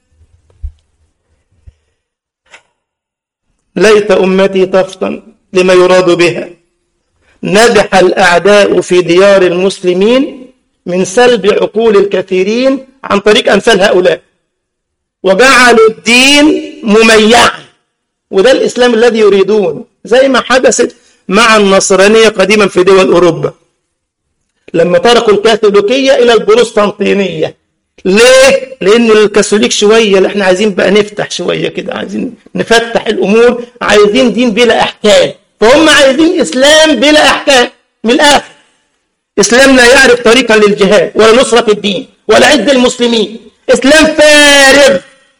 ليت أمتي تفطن لما يراد بها. نجح الأعداء في ديار المسلمين من سلب عقول الكثيرين عن طريق أمثال هؤلاء، وجعلوا الدين مميعا، وده الإسلام الذي يريدون، زي ما حدثت مع النصرانية قديما في دول أوروبا لما تركوا الكاثوليكية إلى البروستانتينية. ليه؟ لأن الكاثوليك شوية، اللي احنا عايزين بقى نفتح شوية كده، عايزين نفتح الأمور، عايزين دين بلا أحكام، فهم عايزين إسلام بلا أحكام. من الآخر، إسلام لا يعرف طريقا للجهاد ولا نصرة الدين ولا عز المسلمين، إسلام فارغ.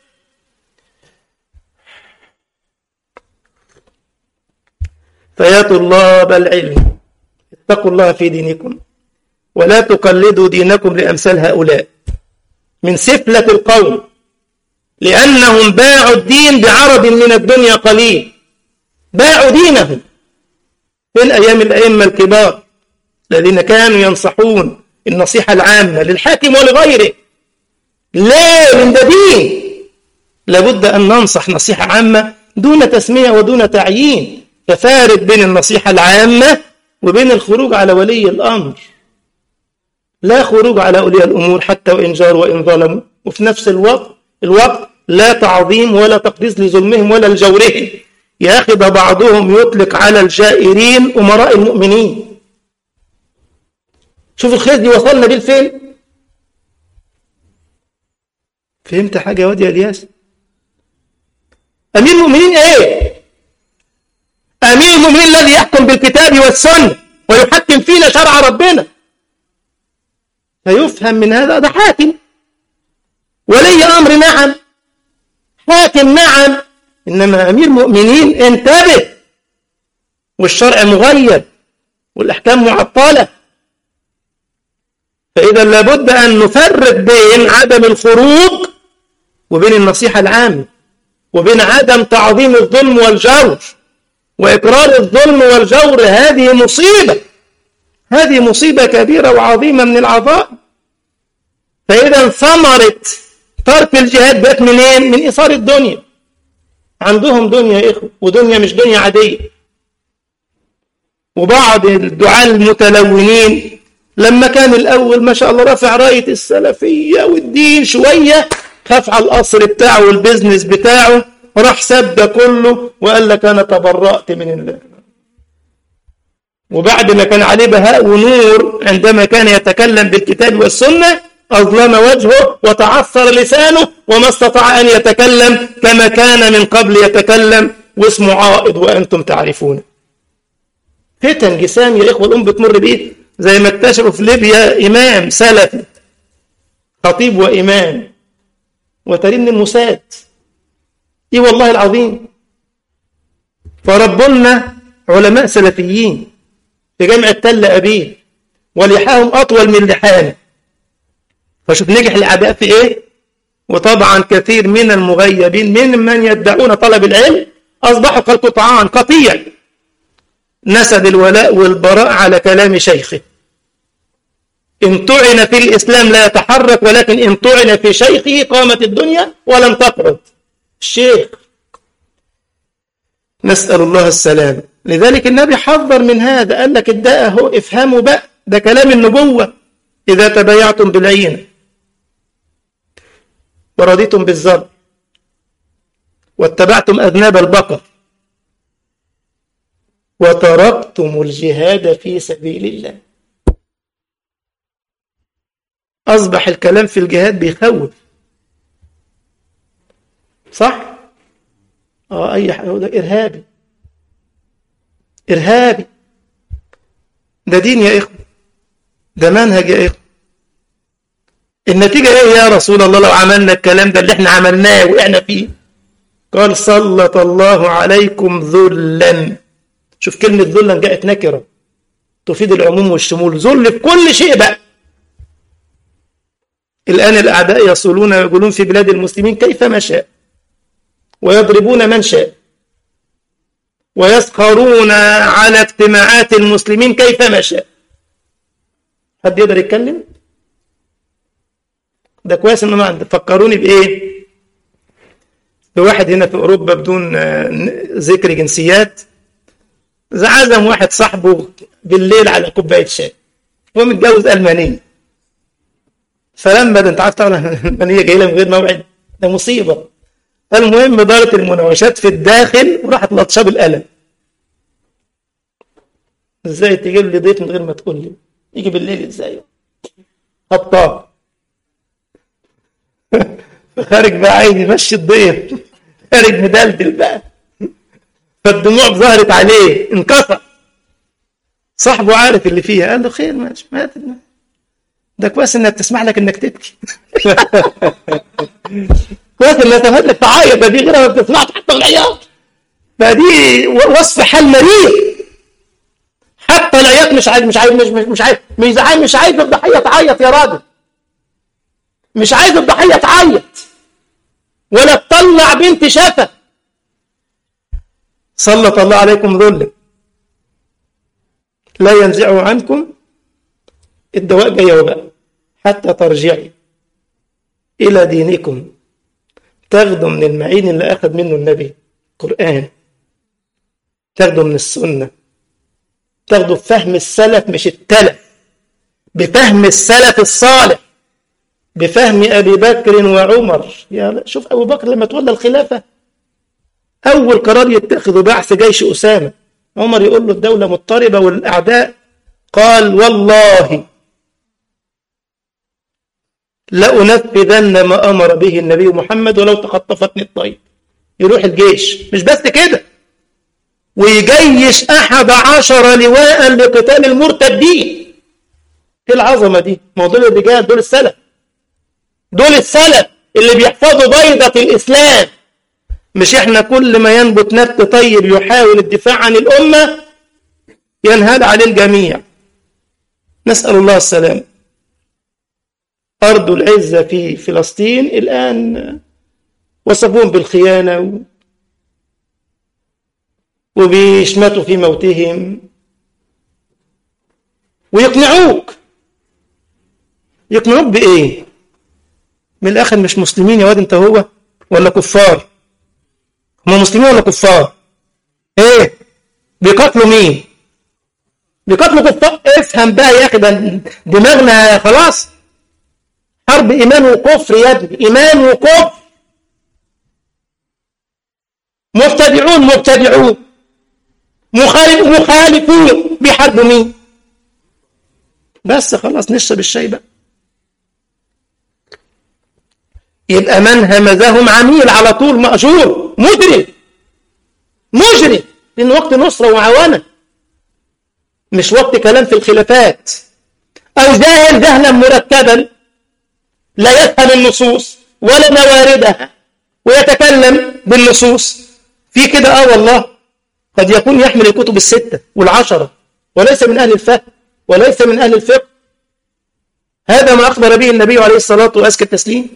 فيا طلاب العلم، اتقوا الله في دينكم ولا تقلدوا دينكم لأمثال هؤلاء. من سفلة القوم، لأنهم باعوا الدين بعرض من الدنيا قليل، باعوا دينهم. من أيام الأئمة الكبار الذين كانوا ينصحون النصيحة العامة للحاكم ولغيره، ليه؟ من ده دين. لابد أن ننصح نصيحة عامة دون تسمية ودون تعيين. ففارق بين النصيحة العامة وبين الخروج على ولي الأمر. لا خروج على أولياء الأمور حتى وإن جاروا وإن ظلموا، وفي نفس الوقت الوقت لا تعظيم ولا تقديس لظلمهم ولا لجورهم. يا أخي ده بعضهم يطلق على الجائرين أمراء المؤمنين. شوف الخير دي وصلنا بيه لفين. فهمت حاجة يا واد يا الياس؟ أمير المؤمنين إيه؟ أمير المؤمنين الذي يحكم بالكتاب والسنة ويحكم فينا شرع ربنا. فيفهم من هذا ده حاكم، ولي أمر نعم، حاكم نعم، إنما أمير مؤمنين انتبه، والشرع مغيب والأحكام معطلة. فإذا لابد أن نفرق بين عدم الخروج وبين النصيحة العامة، وبين عدم تعظيم الظلم والجور وإقرار الظلم والجور. هذه مصيبة، هذه مصيبة كبيرة وعظيمة من العظائم. فإذا ثمرة ترك الجهاد بقت منين؟ من إثار الدنيا. عندهم دنيا يا إخوة، ودنيا مش دنيا عادية. وبعض الدعاة المتلونين لما كان الأول ما شاء الله رافع راية السلفية والدين، شوية خاف على القصر بتاعه والبزنس بتاعه، راح سب ده كله وقال لك أنا تبرأت من الله. وبعد ما كان عليه بهاء ونور عندما كان يتكلم بالكتاب والسنة، أظلم وجهه وتعثر لسانه وما استطاع أن يتكلم كما كان من قبل يتكلم، واسمه عائض وأنتم تعرفون. فتن جسام يا إخوة الأم بتمر بيه، زي ما اكتشفوا في ليبيا إمام سلفي، خطيب وإمام، وتري من الموساد. إيه والله العظيم. فربنا علماء سلفيين في جامعة تل أبيب ولحاهم أطول من لحانا. فشوف نجح الأعداء في إيه. وطبعا كثير من المغيبين من من يدعون طلب العلم أصبحوا كالقطعان قطيع، نسب الولاء والبراء على كلام شيخه. إن طعن في الإسلام لا يتحرك، ولكن إن طعن في شيخه قامت الدنيا ولم تقعد. الشيخ نسأل الله السلام. لذلك النبي حذر من هذا، قال لك الداء هو افهموا بقى، ده كلام النبوة. إذا تبايعتم بالعين ورضيتم بالزرع واتبعتم أذناب البقر وتركتم الجهاد في سبيل الله. أصبح الكلام في الجهاد بيخوف، صح؟ آه أي حاجة ده إرهابي، إرهابي. ده دين يا إخوة، ده منهج يا إخوة. النتيجة إيه يا رسول الله لو عملنا الكلام ده اللي إحنا عملناه وإحنا فيه؟ قال سلط الله عليكم ذلا. شوف كلمة ذلا جاءت نكرة تفيد العموم والشمول، ذل في كل شيء بقى. الآن الأعداء يصولون ويقولون في بلاد المسلمين كيفما شاء، ويضربون من شاء، ويسخرون على اجتماعات المسلمين كيفما شاء. حد يقدر يتكلم؟ ده كويس انهم عند فكروني بايه؟ بواحد هنا في اوروبا بدون ذكر جنسيات، عزم واحد صاحبه بالليل على كوبايه شاي، هو متجوز المانيه. فلما ده انت عارف طبعا المانيه جايه من غير موعد، ده مصيبه. المهم دارت المناوشات في الداخل وراحت لطشاه بالقلم. ازاي تجيب لي ضيف من غير ما تقول لي؟ يجي بالليل ازاي؟ خطاب خارج بقى عايز يمشي الضيف، خارج مدلدل بقى، فالدموع ظهرت عليه، انكسر. صاحبه عارف اللي فيها، قال له خير ماشي، ما ده كويس انك تسمح لك انك تبكي. كويس انك تفهم لك تعيط، ده دي غيرها ما بتسمعش حتى العياط. فدي وصف حال مريض. حتى العياط مش عايز مش عايز مش مش مش عايز مش عايز مش عايز الضحيه تعيط يا راجل. مش عايز الضحية تعيط ولا تطلع بنت شفا. سلط الله عليكم ذلا لا ينزعه عنكم، الدواء جاي وبقى، حتى ترجعي إلى دينكم تاخدوا من المعين اللي أخذ منه النبي، قرآن، تاخدوا من السنة، تاخدوا بفهم السلف مش التلف، بفهم السلف الصالح، بفهم أبي بكر وعمر. يا شوف أبو بكر لما تولى الخلافة أول قرار يتخذ بعث جيش أسامة. عمر يقول له الدولة مضطربة والأعداء، قال والله لأنفذن ما أمر به النبي محمد ولو تخطفتني الطير. يروح الجيش، مش بس كده، ويجيش أحد عشر لواء لقتال المرتدين. ايه العظمة دي؟ ما دول الرجال، دول السلف، دول السلف اللي بيحفظوا بيضة الإسلام. مش احنا كل ما ينبت نبت طيب يحاول الدفاع عن الأمة ينهال عليه الجميع. نسأل الله السلام. أرض العزة في فلسطين الآن وصفوهم بالخيانة وبيشمتوا في موتهم ويقنعوك. يقنعوك بإيه؟ من الآخر مش مسلمين يا واد انت هو ولا كفار؟ هم مسلمين ولا كفار؟ ايه؟ بيقاتلوا مين؟ بيقاتلوا كفار. افهم بقى يا أخي، دماغنا خلاص. حرب إيمان وكفر يا ابني، إيمان وكفر. مبتدعون مبتدعون، مخالف مخالفون، بيحاربوا مين؟ بس خلاص نشرب الشاي بقى. يبقى من همزهم عميل على طول، مأجور، مجرم مجرم، لأن وقت نصرة وعوانة، مش وقت كلام في الخلافات. أو جاهل جهلا مركبا لا يفهم النصوص ولا مواردها ويتكلم بالنصوص في كده. اه والله قد يكون يحمل الكتب الستة والعشرة وليس من أهل الفهم وليس من أهل الفقه. هذا ما أخبر به النبي عليه الصلاة وأزكى التسليم.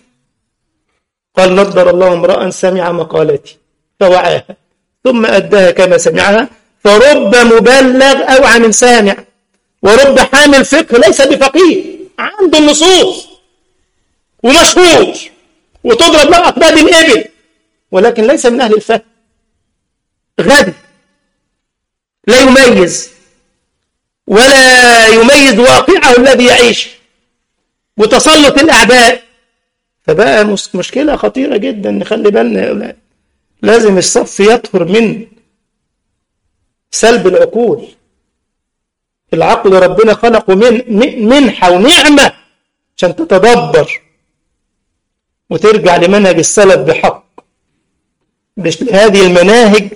قال نضر الله امرأ سمع مقالتي فوعاها ثم أداها كما سمعها، فرب مبلغ أوعى من سامع، ورب حامل فقه ليس بفقيه، عنده النصوص ومشهور وتضرب له أقدام الإبل، ولكن ليس من أهل الفهم. غبي لا يميز ولا يميز واقعه الذي يعيش، وتسلط الأعداء. فبقى مشكلة خطيرة جدا، نخلي بالنا يا أولاد. لازم الصف يطهر من سلب العقول. العقل ربنا خلقه من منحة ونعمة عشان تتدبر وترجع لمنهج السلف بحق، مش هذه المناهج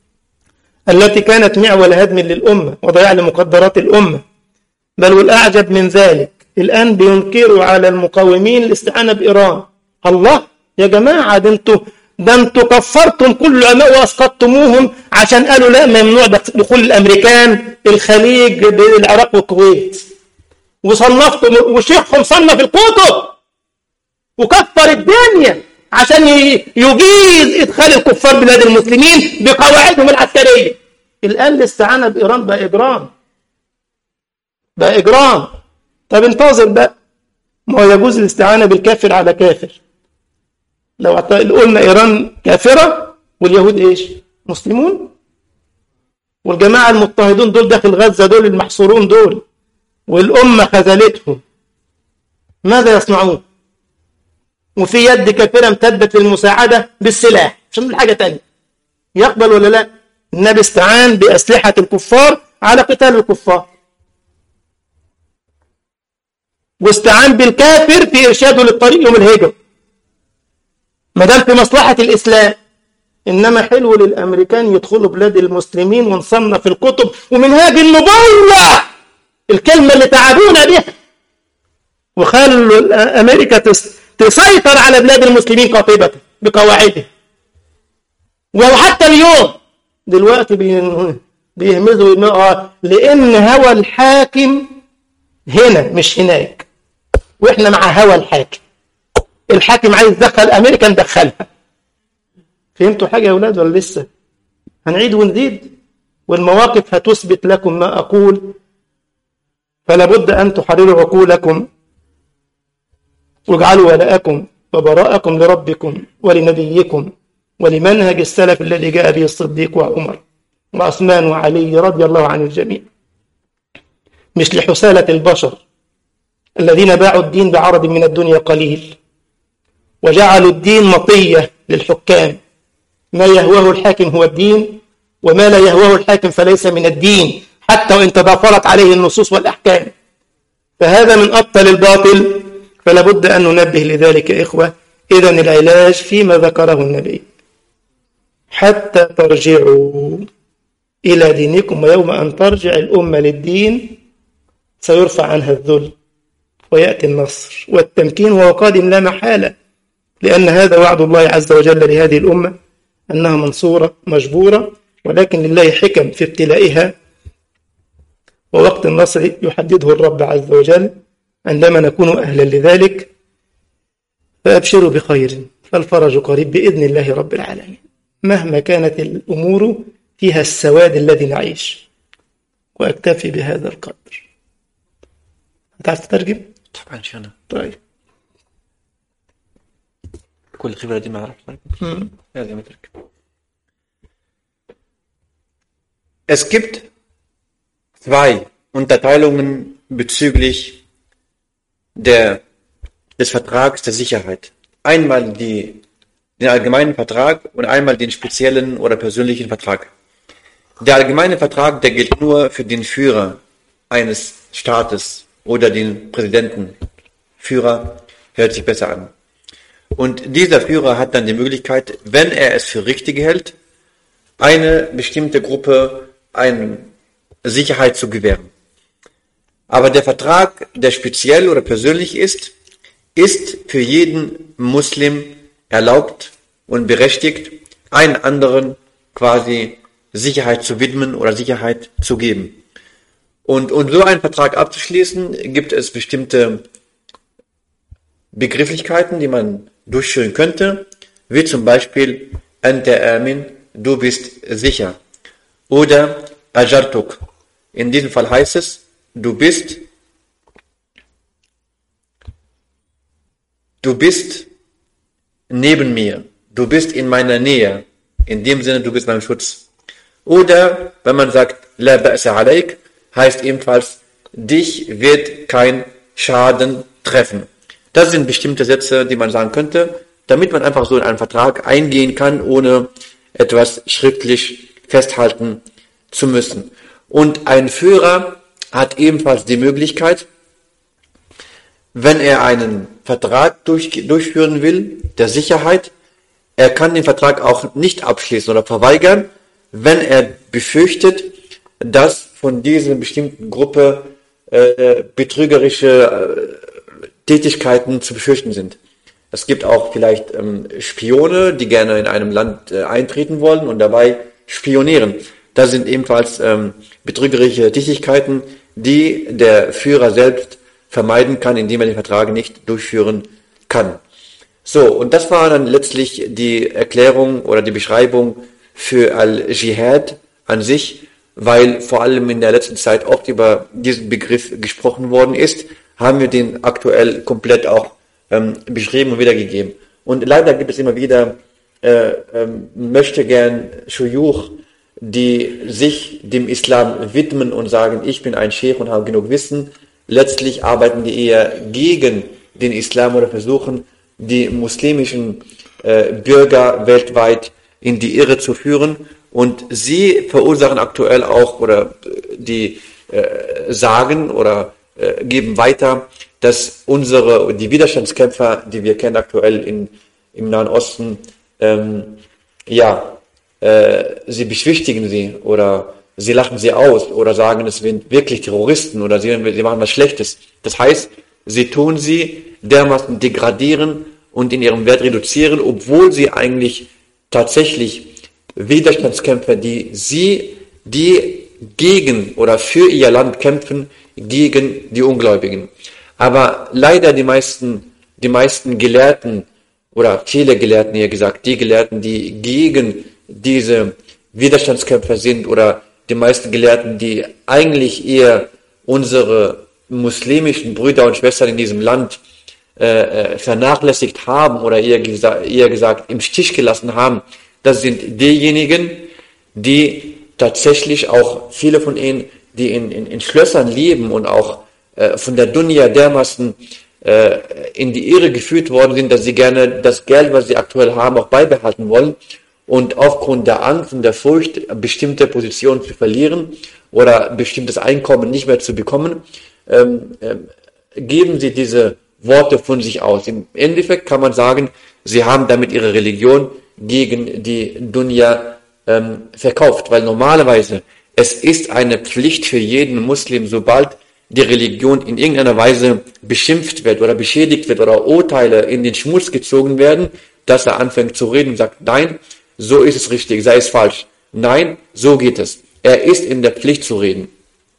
التي كانت معول هدم للأمة وضياع لمقدرات الأمة. بل والأعجب من ذلك الآن بينكروا على المقاومين الاستعانة بإيران. الله يا جماعة، ده انتوا ده انتوا كفرتم كل العلماء واسقطتموهم عشان قالوا لا ممنوع دخول الأمريكان الخليج بالعراق والكويت، وصنفتم وشيخهم صنف الكتب وكفر الدنيا عشان يجيز إدخال الكفار بلاد المسلمين بقواعدهم العسكرية. الآن الاستعانة بإيران بقى إجرام، بقى إجرام. طب انتظر بقى، ما هو يجوز الاستعانة بالكافر على كافر. لو قلنا إيران كافرة واليهود إيش؟ مسلمون. والجماعة المضطهدون دول داخل غزة، دول المحصورون دول، والأمة خذلتهم، ماذا يصنعون؟ وفي يد كافرة امتدت للمساعدة بالسلاح عشان حاجة تانية. يقبل ولا لا؟ النبي استعان بأسلحة الكفار على قتال الكفار، واستعان بالكافر في إرشاده للطريق يوم الهجرة، ما دام في مصلحة الإسلام. إنما حلو للأمريكان يدخلوا بلاد المسلمين ونصنف الكتب ومنهاج النبوة، الكلمة اللي تعبونا بها، وخلوا أمريكا تسيطر على بلاد المسلمين قاطبة بقواعده. وحتى اليوم دلوقتي بيهمزوا لأن هوى الحاكم هنا مش هناك، وإحنا مع هوى الحاكم. الحاكم عايز يدخل أمريكا ندخلها. فهمتوا حاجة يا أولاد ولا لسه؟ هنعيد ونزيد، والمواقف هتثبت لكم ما أقول، فلا بد أن تحرروا عقولكم واجعلوا ولاءكم وبراءكم لربكم ولنبيكم ولمنهج السلف الذي جاء به الصديق وعمر وعثمان وعلي رضي الله عن الجميع، مش لحسالة البشر الذين باعوا الدين بعرض من الدنيا قليل وجعلوا الدين مطية للحكام. ما يهواه الحاكم هو الدين، وما لا يهواه الحاكم فليس من الدين، حتى وإن تضافرت عليه النصوص والأحكام. فهذا من أبطل الباطل، فلا بد أن ننبه لذلك يا إخوة. إذن العلاج فيما ذكره النبي، حتى ترجعوا إلى دينكم، ويوم أن ترجع الأمة للدين سيرفع عنها الذل ويأتي النصر والتمكين، وهو قادم لا محالة، لأن هذا وعد الله عز وجل لهذه الأمة أنها منصورة مجبورة، ولكن لله حكم في ابتلائها، ووقت النصر يحدده الرب عز وجل عندما نكون أهلا لذلك. فأبشروا بخير، فالفرج قريب بإذن الله رب العالمين، مهما كانت الأمور فيها السواد الذي نعيش. وأكتفي بهذا القدر. هتعرف تترجم؟ طبعا شيخنا. طيب. كل الخبرة دي ما أعرف تترجم. لازم أترجم. Es gibt zwei Unterteilungen bezüglich der, des Vertrags der Sicherheit. Einmal die, den allgemeinen Vertrag und einmal den speziellen oder persönlichen Vertrag. Der allgemeine Vertrag, der gilt nur für den Führer eines Staates oder den Präsidenten. Führer hört sich besser an. Und dieser Führer hat dann die Möglichkeit, wenn er es für richtig hält, eine bestimmte Gruppe eine Sicherheit zu gewähren. Aber der Vertrag, der speziell oder persönlich ist, ist für jeden Muslim erlaubt und berechtigt, einen anderen quasi Sicherheit zu widmen oder Sicherheit zu geben. Und um so einen Vertrag abzuschließen, gibt es bestimmte Begrifflichkeiten, die man durchführen könnte, wie zum Beispiel Anta Amin, du bist sicher. Oder Ajartuk. In diesem Fall heißt es, du bist, du bist neben mir, du bist in meiner Nähe. In dem Sinne, du bist mein Schutz. Oder wenn man sagt, La ba'sa alayk, heißt ebenfalls, dich wird kein Schaden treffen. Das sind bestimmte Sätze, die man sagen könnte, damit man einfach so in einen Vertrag eingehen kann, ohne etwas schriftlich festhalten zu müssen. Und ein Führer hat ebenfalls die Möglichkeit, wenn er einen Vertrag durch, durchführen will, der Sicherheit, er kann den Vertrag auch nicht abschließen oder verweigern, wenn er befürchtet, dass von dieser bestimmten Gruppe äh, betrügerische äh, Tätigkeiten zu befürchten sind. Es gibt auch vielleicht ähm, Spione, die gerne in einem Land äh, eintreten wollen und dabei spionieren. Das sind ebenfalls ähm, betrügerische Tätigkeiten, die der Führer selbst vermeiden kann, indem er den Vertrag nicht durchführen kann. So, und das war dann letztlich die Erklärung oder die Beschreibung für Al-Jihad an sich, weil vor allem in der letzten Zeit oft über diesen Begriff gesprochen worden ist, haben wir den aktuell komplett auch ähm, beschrieben und wiedergegeben. Und leider gibt es immer wieder äh, ähm, möchte gern Shuyukh, die sich dem Islam widmen und sagen, ich bin ein Sheikh und habe genug Wissen. Letztlich arbeiten die eher gegen den Islam oder versuchen, die muslimischen äh, Bürger weltweit in die Irre zu führen. Und sie verursachen aktuell auch, oder die äh, sagen oder äh, geben weiter, dass unsere, die Widerstandskämpfer, die wir kennen aktuell in, im Nahen Osten, ähm, ja, äh, sie beschwichtigen sie oder sie lachen sie aus oder sagen, es sind wirklich Terroristen oder sie, sie machen was Schlechtes. Das heißt, sie tun sie dermaßen degradieren und in ihrem Wert reduzieren, obwohl sie eigentlich tatsächlich Widerstandskämpfer, die sie, die gegen oder für ihr Land kämpfen, gegen die Ungläubigen. Aber leider die meisten die meisten Gelehrten oder viele Gelehrten, eher gesagt, die Gelehrten, die gegen diese Widerstandskämpfer sind oder die meisten Gelehrten, die eigentlich eher unsere muslimischen Brüder und Schwestern in diesem Land äh, vernachlässigt haben oder eher, gesa- eher gesagt im Stich gelassen haben, das sind diejenigen, die tatsächlich auch, viele von ihnen, die in, in, in Schlössern leben und auch äh, von der Dunya dermaßen äh, in die Irre geführt worden sind, dass sie gerne das Geld, was sie aktuell haben, auch beibehalten wollen und aufgrund der Angst und der Furcht, bestimmte Positionen zu verlieren oder bestimmtes Einkommen nicht mehr zu bekommen, ähm, ähm, geben sie diese Worte von sich aus. Im Endeffekt kann man sagen, sie haben damit ihre Religion gegen die Dunya ähm, verkauft, weil normalerweise es ist eine Pflicht für jeden Muslim, sobald die Religion in irgendeiner Weise beschimpft wird oder beschädigt wird oder Urteile in den Schmutz gezogen werden, dass er anfängt zu reden und sagt, nein, so ist es richtig, sei es falsch. Nein, so geht es. Er ist in der Pflicht zu reden.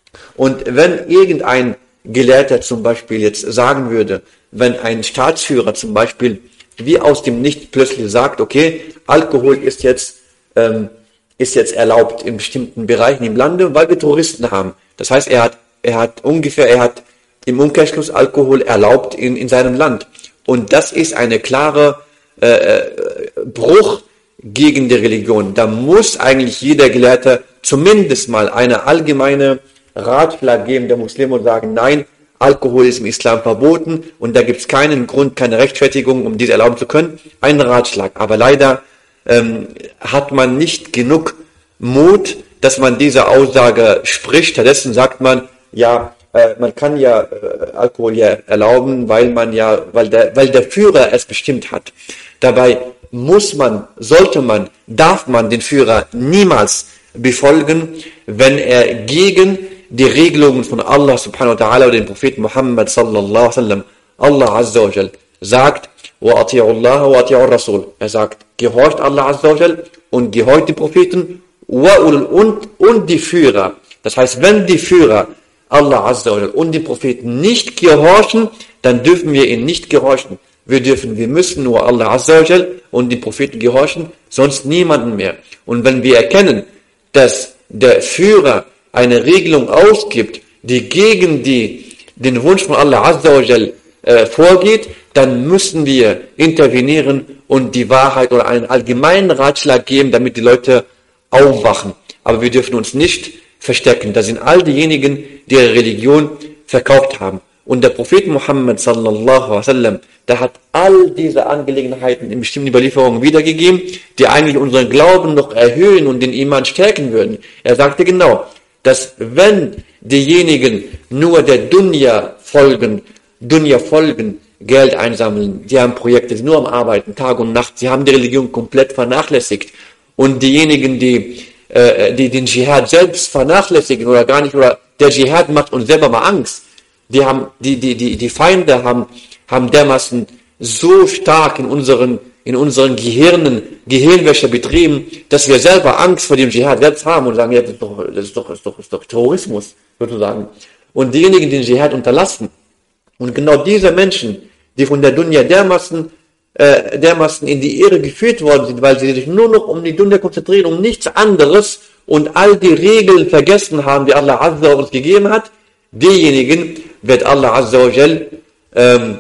Und wenn irgendein Gelehrter zum Beispiel jetzt sagen würde, wenn ein Staatsführer zum Beispiel wie aus dem Nichts plötzlich sagt, okay, Alkohol ist jetzt, ähm, ist jetzt erlaubt in bestimmten Bereichen im Lande, weil wir Touristen haben. Das heißt, er hat, er hat ungefähr, er hat im Umkehrschluss Alkohol erlaubt in, in seinem Land. Und das ist eine klare äh, Bruch gegen die Religion. Da muss eigentlich jeder Gelehrte zumindest mal eine allgemeine Ratschlag geben der Muslime und sagen, nein, Alkohol ist im Islam verboten und da gibt es keinen Grund, keine Rechtfertigung, um dies erlauben zu können. Ein Ratschlag. Aber leider ähm, hat man nicht genug Mut, dass man diese Aussage spricht. Stattdessen sagt man, ja, äh, man kann ja äh, Alkohol ja erlauben, weil man ja, weil der, weil der Führer es bestimmt hat. Dabei muss man, sollte man, darf man den Führer niemals befolgen, wenn er gegen die Regelungen von Allah subhanahu wa ta'ala oder dem Propheten Muhammad sallallahu alaihi wasallam, Allah azza wa jal, sagt, wa ati'u Allah wa ati'u Rasul. Er sagt, gehorcht Allah azza wa jal und gehorcht den Propheten wa und, und die Führer. Das heißt, wenn die Führer Allah azza wa jal und den Propheten nicht gehorchen, dann dürfen wir ihnen nicht gehorchen. Wir dürfen, wir müssen nur Allah azza wa jal und den Propheten gehorchen, sonst niemanden mehr. Und wenn wir erkennen, dass der Führer eine Regelung ausgibt, die gegen die, den Wunsch von Allah azza wa jal äh, vorgeht, dann müssen wir intervenieren und die Wahrheit oder einen allgemeinen Ratschlag geben, damit die Leute aufwachen. Aber wir dürfen uns nicht verstecken. Das sind all diejenigen, die ihre Religion verkauft haben. Und der Prophet Muhammad sallallahu alaihi wasallam, der hat all diese Angelegenheiten in bestimmten Überlieferungen wiedergegeben, die eigentlich unseren Glauben noch erhöhen und den Iman stärken würden. Er sagte genau, dass wenn diejenigen nur der Dunya folgen, Dunya folgen, Geld einsammeln, die haben Projekte, sind nur am Arbeiten, Tag und Nacht, sie haben die Religion komplett vernachlässigt. Und diejenigen, die, äh, die den Dschihad selbst vernachlässigen oder gar nicht, oder der Dschihad macht uns selber mal Angst. Die haben, die, die, die, die Feinde haben, haben dermaßen so stark in unseren, in unseren Gehirnen Gehirnwäsche betrieben, dass wir selber Angst vor dem Dschihad selbst haben und sagen, ja, das ist doch, das ist doch, das ist doch, das ist doch Terrorismus, sozusagen. Und diejenigen, die den Dschihad unterlassen, und genau diese Menschen, die von der Dunya dermaßen, äh, dermaßen in die Irre geführt worden sind, weil sie sich nur noch um die Dunya konzentrieren, um nichts anderes und all die Regeln vergessen haben, die Allah Azza uns gegeben hat, diejenigen wird Allah Azza wa Jal ähm,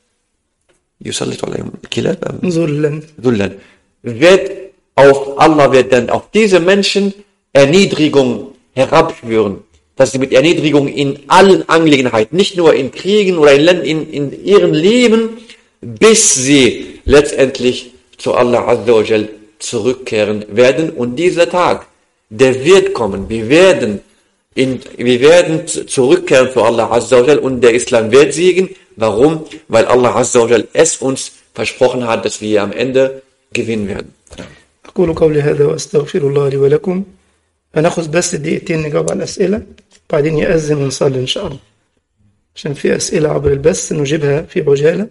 yusallitu alayhim kilab Zullen. Zullan, wird auf Allah wird dann auf diese Menschen Erniedrigung herabschwören, dass sie mit Erniedrigung in allen Angelegenheiten, nicht nur in Kriegen oder in, in, in ihrem Leben, bis sie letztendlich zu Allah Azza wa Jal zurückkehren werden. Und dieser Tag, der wird kommen. Wir werden In, wir werden zurückkehren zu Allah Azza wa Jal und der Islam wird siegen. Warum? Weil Allah Azza wa Jal es uns versprochen hat, dass wir am Ende gewinnen werden. أقول قولي هذا وأستغفر الله لي ولكم. هناخد بس دقيقتين نجاوب على الأسئلة بعدين يأذن ونصلي إن شاء الله عشان في أسئلة عبر البث نجيبها في عجالة.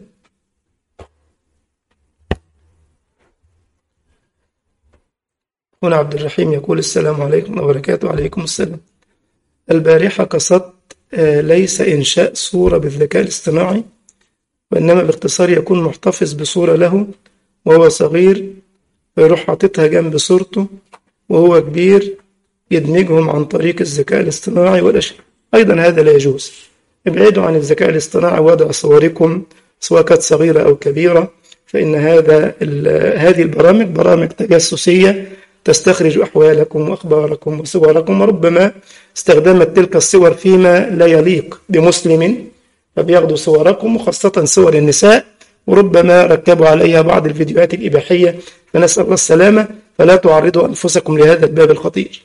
هنا عبد الرحيم يقول السلام عليكم ورحمة الله وبركاته. وعليكم السلام. البارحة قصدت ليس إنشاء صورة بالذكاء الاصطناعي وإنما باختصار يكون محتفظ بصورة له وهو صغير، فيروح حاططها جنب صورته وهو كبير، يدمجهم عن طريق الذكاء الاصطناعي والأشياء. أيضا هذا لا يجوز. ابعدوا عن الذكاء الاصطناعي وضع صوركم سواء كانت صغيرة أو كبيرة، فإن هذا هذه البرامج برامج تجسسية تستخرج أحوالكم وأخباركم وصوركم، وربما استخدمت تلك الصور فيما لا يليق بمسلم، فبياخدوا صوركم وخاصة صور النساء، وربما ركبوا عليها بعض الفيديوهات الإباحية، فنسأل الله السلامة. فلا تعرضوا أنفسكم لهذا الباب الخطير.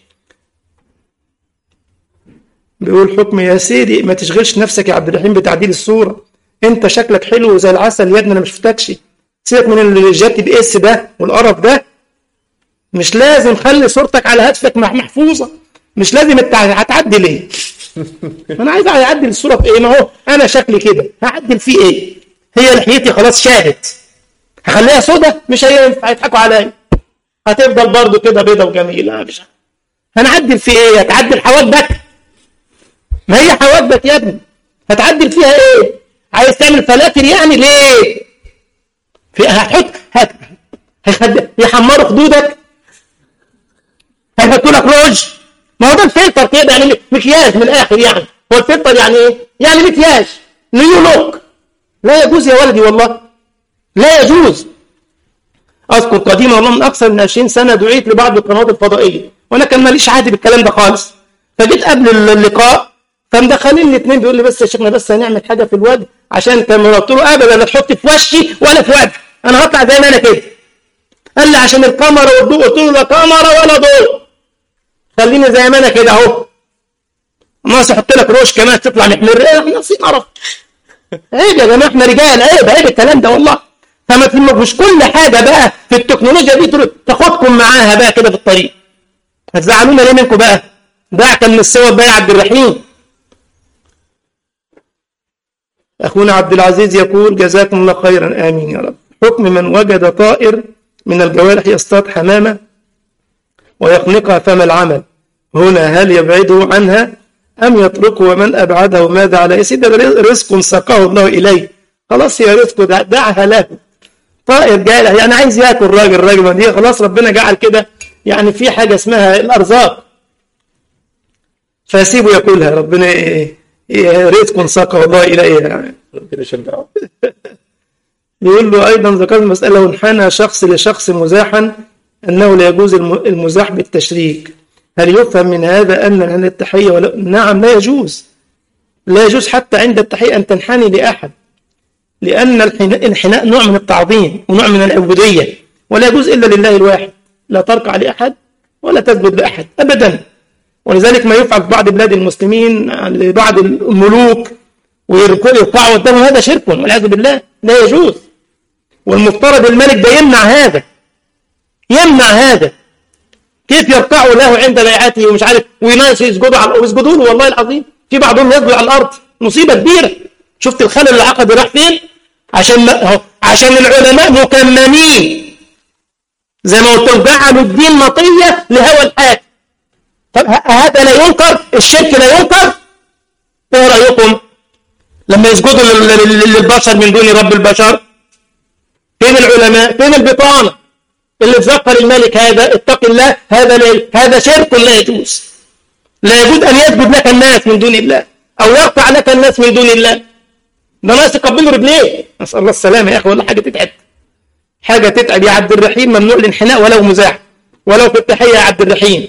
بيقول حكم يا سيدي ما تشغلش نفسك يا عبد الرحيم بتعديل الصورة، انت شكلك حلو زي العسل يا ابني، انا مش شفتكش. سيبك من الجي بي اس ده والقرف ده، مش لازم. خلي صورتك على هاتفك محفوظة، مش لازم انت هتعدل ايه. انا عايز اعدل الصورة في ايه؟ ما هو انا شكلي كده، هعدل فيه ايه؟ هي لحيتي خلاص شابت، هخليها سودة؟ مش هينفع، هيضحكوا عليا، هتفضل برضو كده بيضة وجميلة. مش هنعدل في ايه؟ هتعدل حواجبك؟ ما هي حواجبك يا ابني، هتعدل فيها ايه؟ عايز تعمل فلاتر يعني؟ ليه؟ في هتحط هت هيخد... يحمروا خدودك، هيحطوا لك روج. ما هو ده الفلتر كده، يعني مكياج من الاخر. يعني هو الفلتر يعني ايه؟ يعني مكياج، نيو لوك. لا يجوز يا ولدي، والله لا يجوز. اذكر قديما والله من اكثر من عشرين سنه دعيت لبعض القنوات الفضائيه، وانا كان ماليش عادي بالكلام ده خالص. فجيت قبل اللقاء فمدخلين الاثنين، بيقول لي بس يا شيخنا بس هنعمل حاجه في الوجه عشان الكاميرا. قلت له ابدا، لا تحط في وشي ولا في وجهي، انا هطلع زي ما انا كده. قال لي عشان الكاميرا والضوء. قلت له لا كاميرا ولا ضوء، خليني زي ما انا كده اهو. ناقص احط لك روش كمان تطلع محمر، احنا ناقصين قرف. عيب يا جماعه، احنا رجال، عيب عيب الكلام ده والله. فما مش كل حاجه بقى في التكنولوجيا دي تاخدكم معاها بقى كده في الطريق. هتزعلونا ليه منكم بقى؟ دعك من الصور بقى يا عبد الرحيم. أخونا عبد العزيز يقول جزاكم الله خيرا، آمين يا رب. حكم من وجد طائر من الجوارح يصطاد حمامة ويخنقها، فما العمل هنا؟ هل يبعده عنها أم يتركه؟ ومن أبعده ماذا على سيدة؟ رزق ساقه الله إليه، خلاص هي رزقه، دعها له. طائر جاي يعني عايز ياكل راجل راجل دي، خلاص ربنا جعل كده، يعني في حاجة اسمها الأرزاق، فسيبه ياكلها. ربنا إيه إيه رزق ساقه الله إليه، يعني ربنا يشجعه. يقول له أيضا ذكر المسألة وانحنى شخص لشخص مزاحا أنه لا يجوز المزاح بالتشريك، هل يفهم من هذا أن التحية ولا؟ نعم لا يجوز، لا يجوز حتى عند التحية أن تنحني لأحد، لأن الانحناء نوع من التعظيم ونوع من العبودية، ولا يجوز إلا لله الواحد، لا تركع لأحد ولا تسجد لأحد أبدا. ولذلك ما يفعل في بعض بلاد المسلمين لبعض الملوك ويرفعوا قدامهم، هذا شرك والعياذ بالله، لا يجوز. والمفترض الملك ده يمنع هذا، يمنع هذا. كيف يركعوا له عند بيعته ومش عارف، وناس يسجدوا على ويسجدوا له؟ والله العظيم في بعضهم يسجد على الارض، مصيبه كبيره. شفت الخلل العقدي راح فين؟ عشان عشان العلماء مكممين زي ما قلت لكم، جعلوا الدين مطيه لهوى الحاكم. طب هذا لا ينكر، الشرك لا ينكر. ايه رايكم لما يسجدوا للبشر من دون رب البشر؟ فين العلماء؟ فين البطانه اللي تذكر الملك هذا اتق الله؟ هذا هذا شرك لا يجوز. لا يجوز ان يسجد لك الناس من دون الله او يرفع لك الناس من دون الله. ده ناس يقبلوا رجليه، نسال الله السلامه يا اخي، والله حاجه تتعب، حاجه تتعب. يا عبد الرحيم ممنوع الانحناء ولو مزاح، ولو في التحيه يا عبد الرحيم.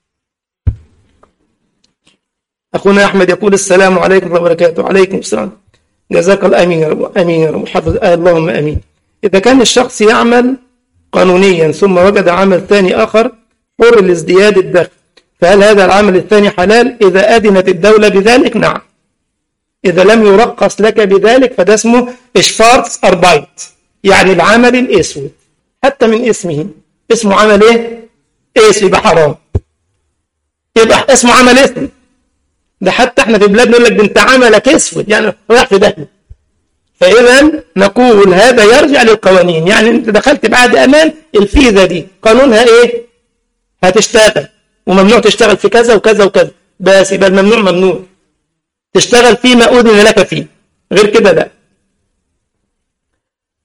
اخونا احمد يقول السلام عليكم ورحمه الله وبركاته. وعليكم السلام. جزاك الله امين يا رب، امين يا رب، حفظ آه اللهم امين. اذا كان الشخص يعمل قانونيا ثم وجد عمل ثاني آخر حر لازدياد الدخل، فهل هذا العمل الثاني حلال إذا أذنت الدولة بذلك؟ نعم. إذا لم يرخص لك بذلك فده اسمه إشفارتس أربايت، يعني العمل الأسود، حتى من اسمه اسمه عمل إيه؟ إيش؟ يبقى حرام، يبقى اسمه عمل اسود. ده حتى احنا في بلادنا نقول لك ده انت عملك اسود، يعني رايح في دهنه. فإذا نقول هذا يرجع للقوانين، يعني أنت دخلت بعد أمان، الفيزا دي قانونها إيه؟ هتشتغل، وممنوع تشتغل في كذا وكذا وكذا، بس يبقى الممنوع ممنوع، تشتغل فيما أذن لك فيه، غير كده لا.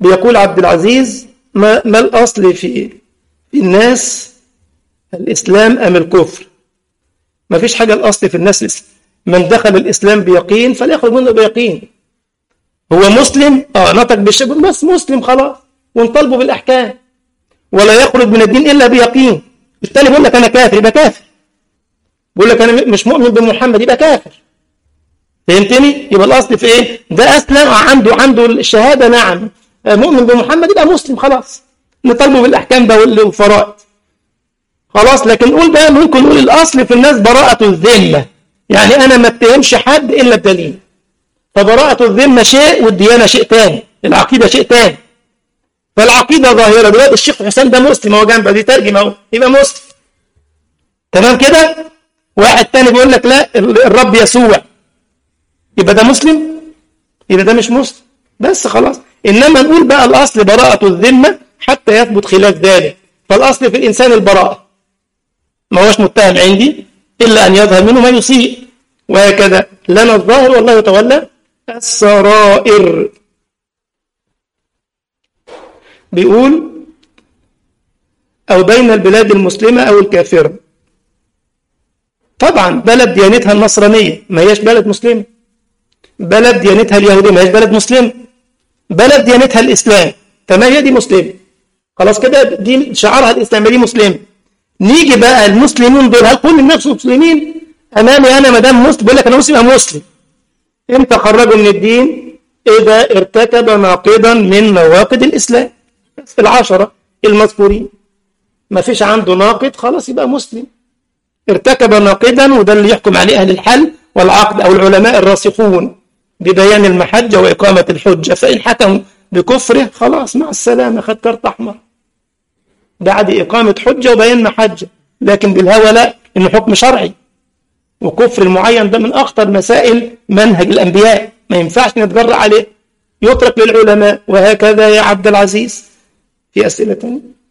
بيقول عبد العزيز: ما, ما الأصل في, في الناس الإسلام أم الكفر؟ ما فيش حاجة الأصل في الناس الإسلام. من دخل الإسلام بيقين فليخرج منه بيقين. هو مسلم آه نطق بالشبه بس مسلم خلاص، ونطالبه بالأحكام، ولا يخرج من الدين إلا بيقين. الثاني بيقول لك أنا كافر يبقى كافر، بيقول لك أنا مش مؤمن بمحمد يبقى كافر. فهمتني؟ يبقى الأصل في إيه؟ ده أسلم عنده عنده الشهادة نعم مؤمن بمحمد يبقى مسلم خلاص، نطالبه بالأحكام ده والفرائض خلاص. لكن نقول بقى ممكن نقول الأصل في الناس براءة الذمة، يعني أنا ما اتهمش حد إلا بدليل. فبراءة الذمة شيء والديانة شيء تاني، العقيدة شيء تاني. فالعقيدة ظاهرة دلوقتي الشيخ حسين ده مسلم، هو جنبه دي ترجمة اهو يبقى مسلم، تمام كده. واحد تاني بيقول لك لا الرب يسوع يبقى ده مسلم، يبقى ده مش مسلم بس خلاص. إنما نقول بقى الأصل براءة الذمة حتى يثبت خلاف ذلك. فالأصل في الإنسان البراءة، ما هوش متهم عندي إلا أن يظهر منه ما يسيء، وهكذا لنا الظاهر والله يتولى السرائر. بيقول أو بين البلاد المسلمة أو الكافرة. طبعا بلد ديانتها النصرانية ما هيش بلد مسلم، بلد ديانتها اليهودية ما هيش بلد مسلم، بلد ديانتها الإسلام فما هي دي مسلم خلاص كده، دي شعارها الإسلام دي مسلم. نيجي بقى المسلمين دول هل كل الناس مسلمين؟ أمامي أنا مدام مسلم بقول لك أنا مسلم أنا مسلم. إمتى خرجوا من الدين؟ إذا ارتكب ناقضا من نواقض الإسلام العشرة المذكورين، ما فيش عنده ناقض خلاص يبقى مسلم. ارتكب ناقضا وده اللي يحكم عليه أهل الحل والعقد أو العلماء الراسخون ببيان المحجة وإقامة الحجة، فإن حكموا بكفره خلاص مع السلامة خد كارت أحمر بعد إقامة حجة وبيان محجة. لكن بالهوى لا، إنه حكم شرعي، وكفر المعين ده من أخطر مسائل منهج الأنبياء، ما ينفعش نتجرأ عليه، يترك للعلماء. وهكذا يا عبد العزيز. في أسئلة تانية؟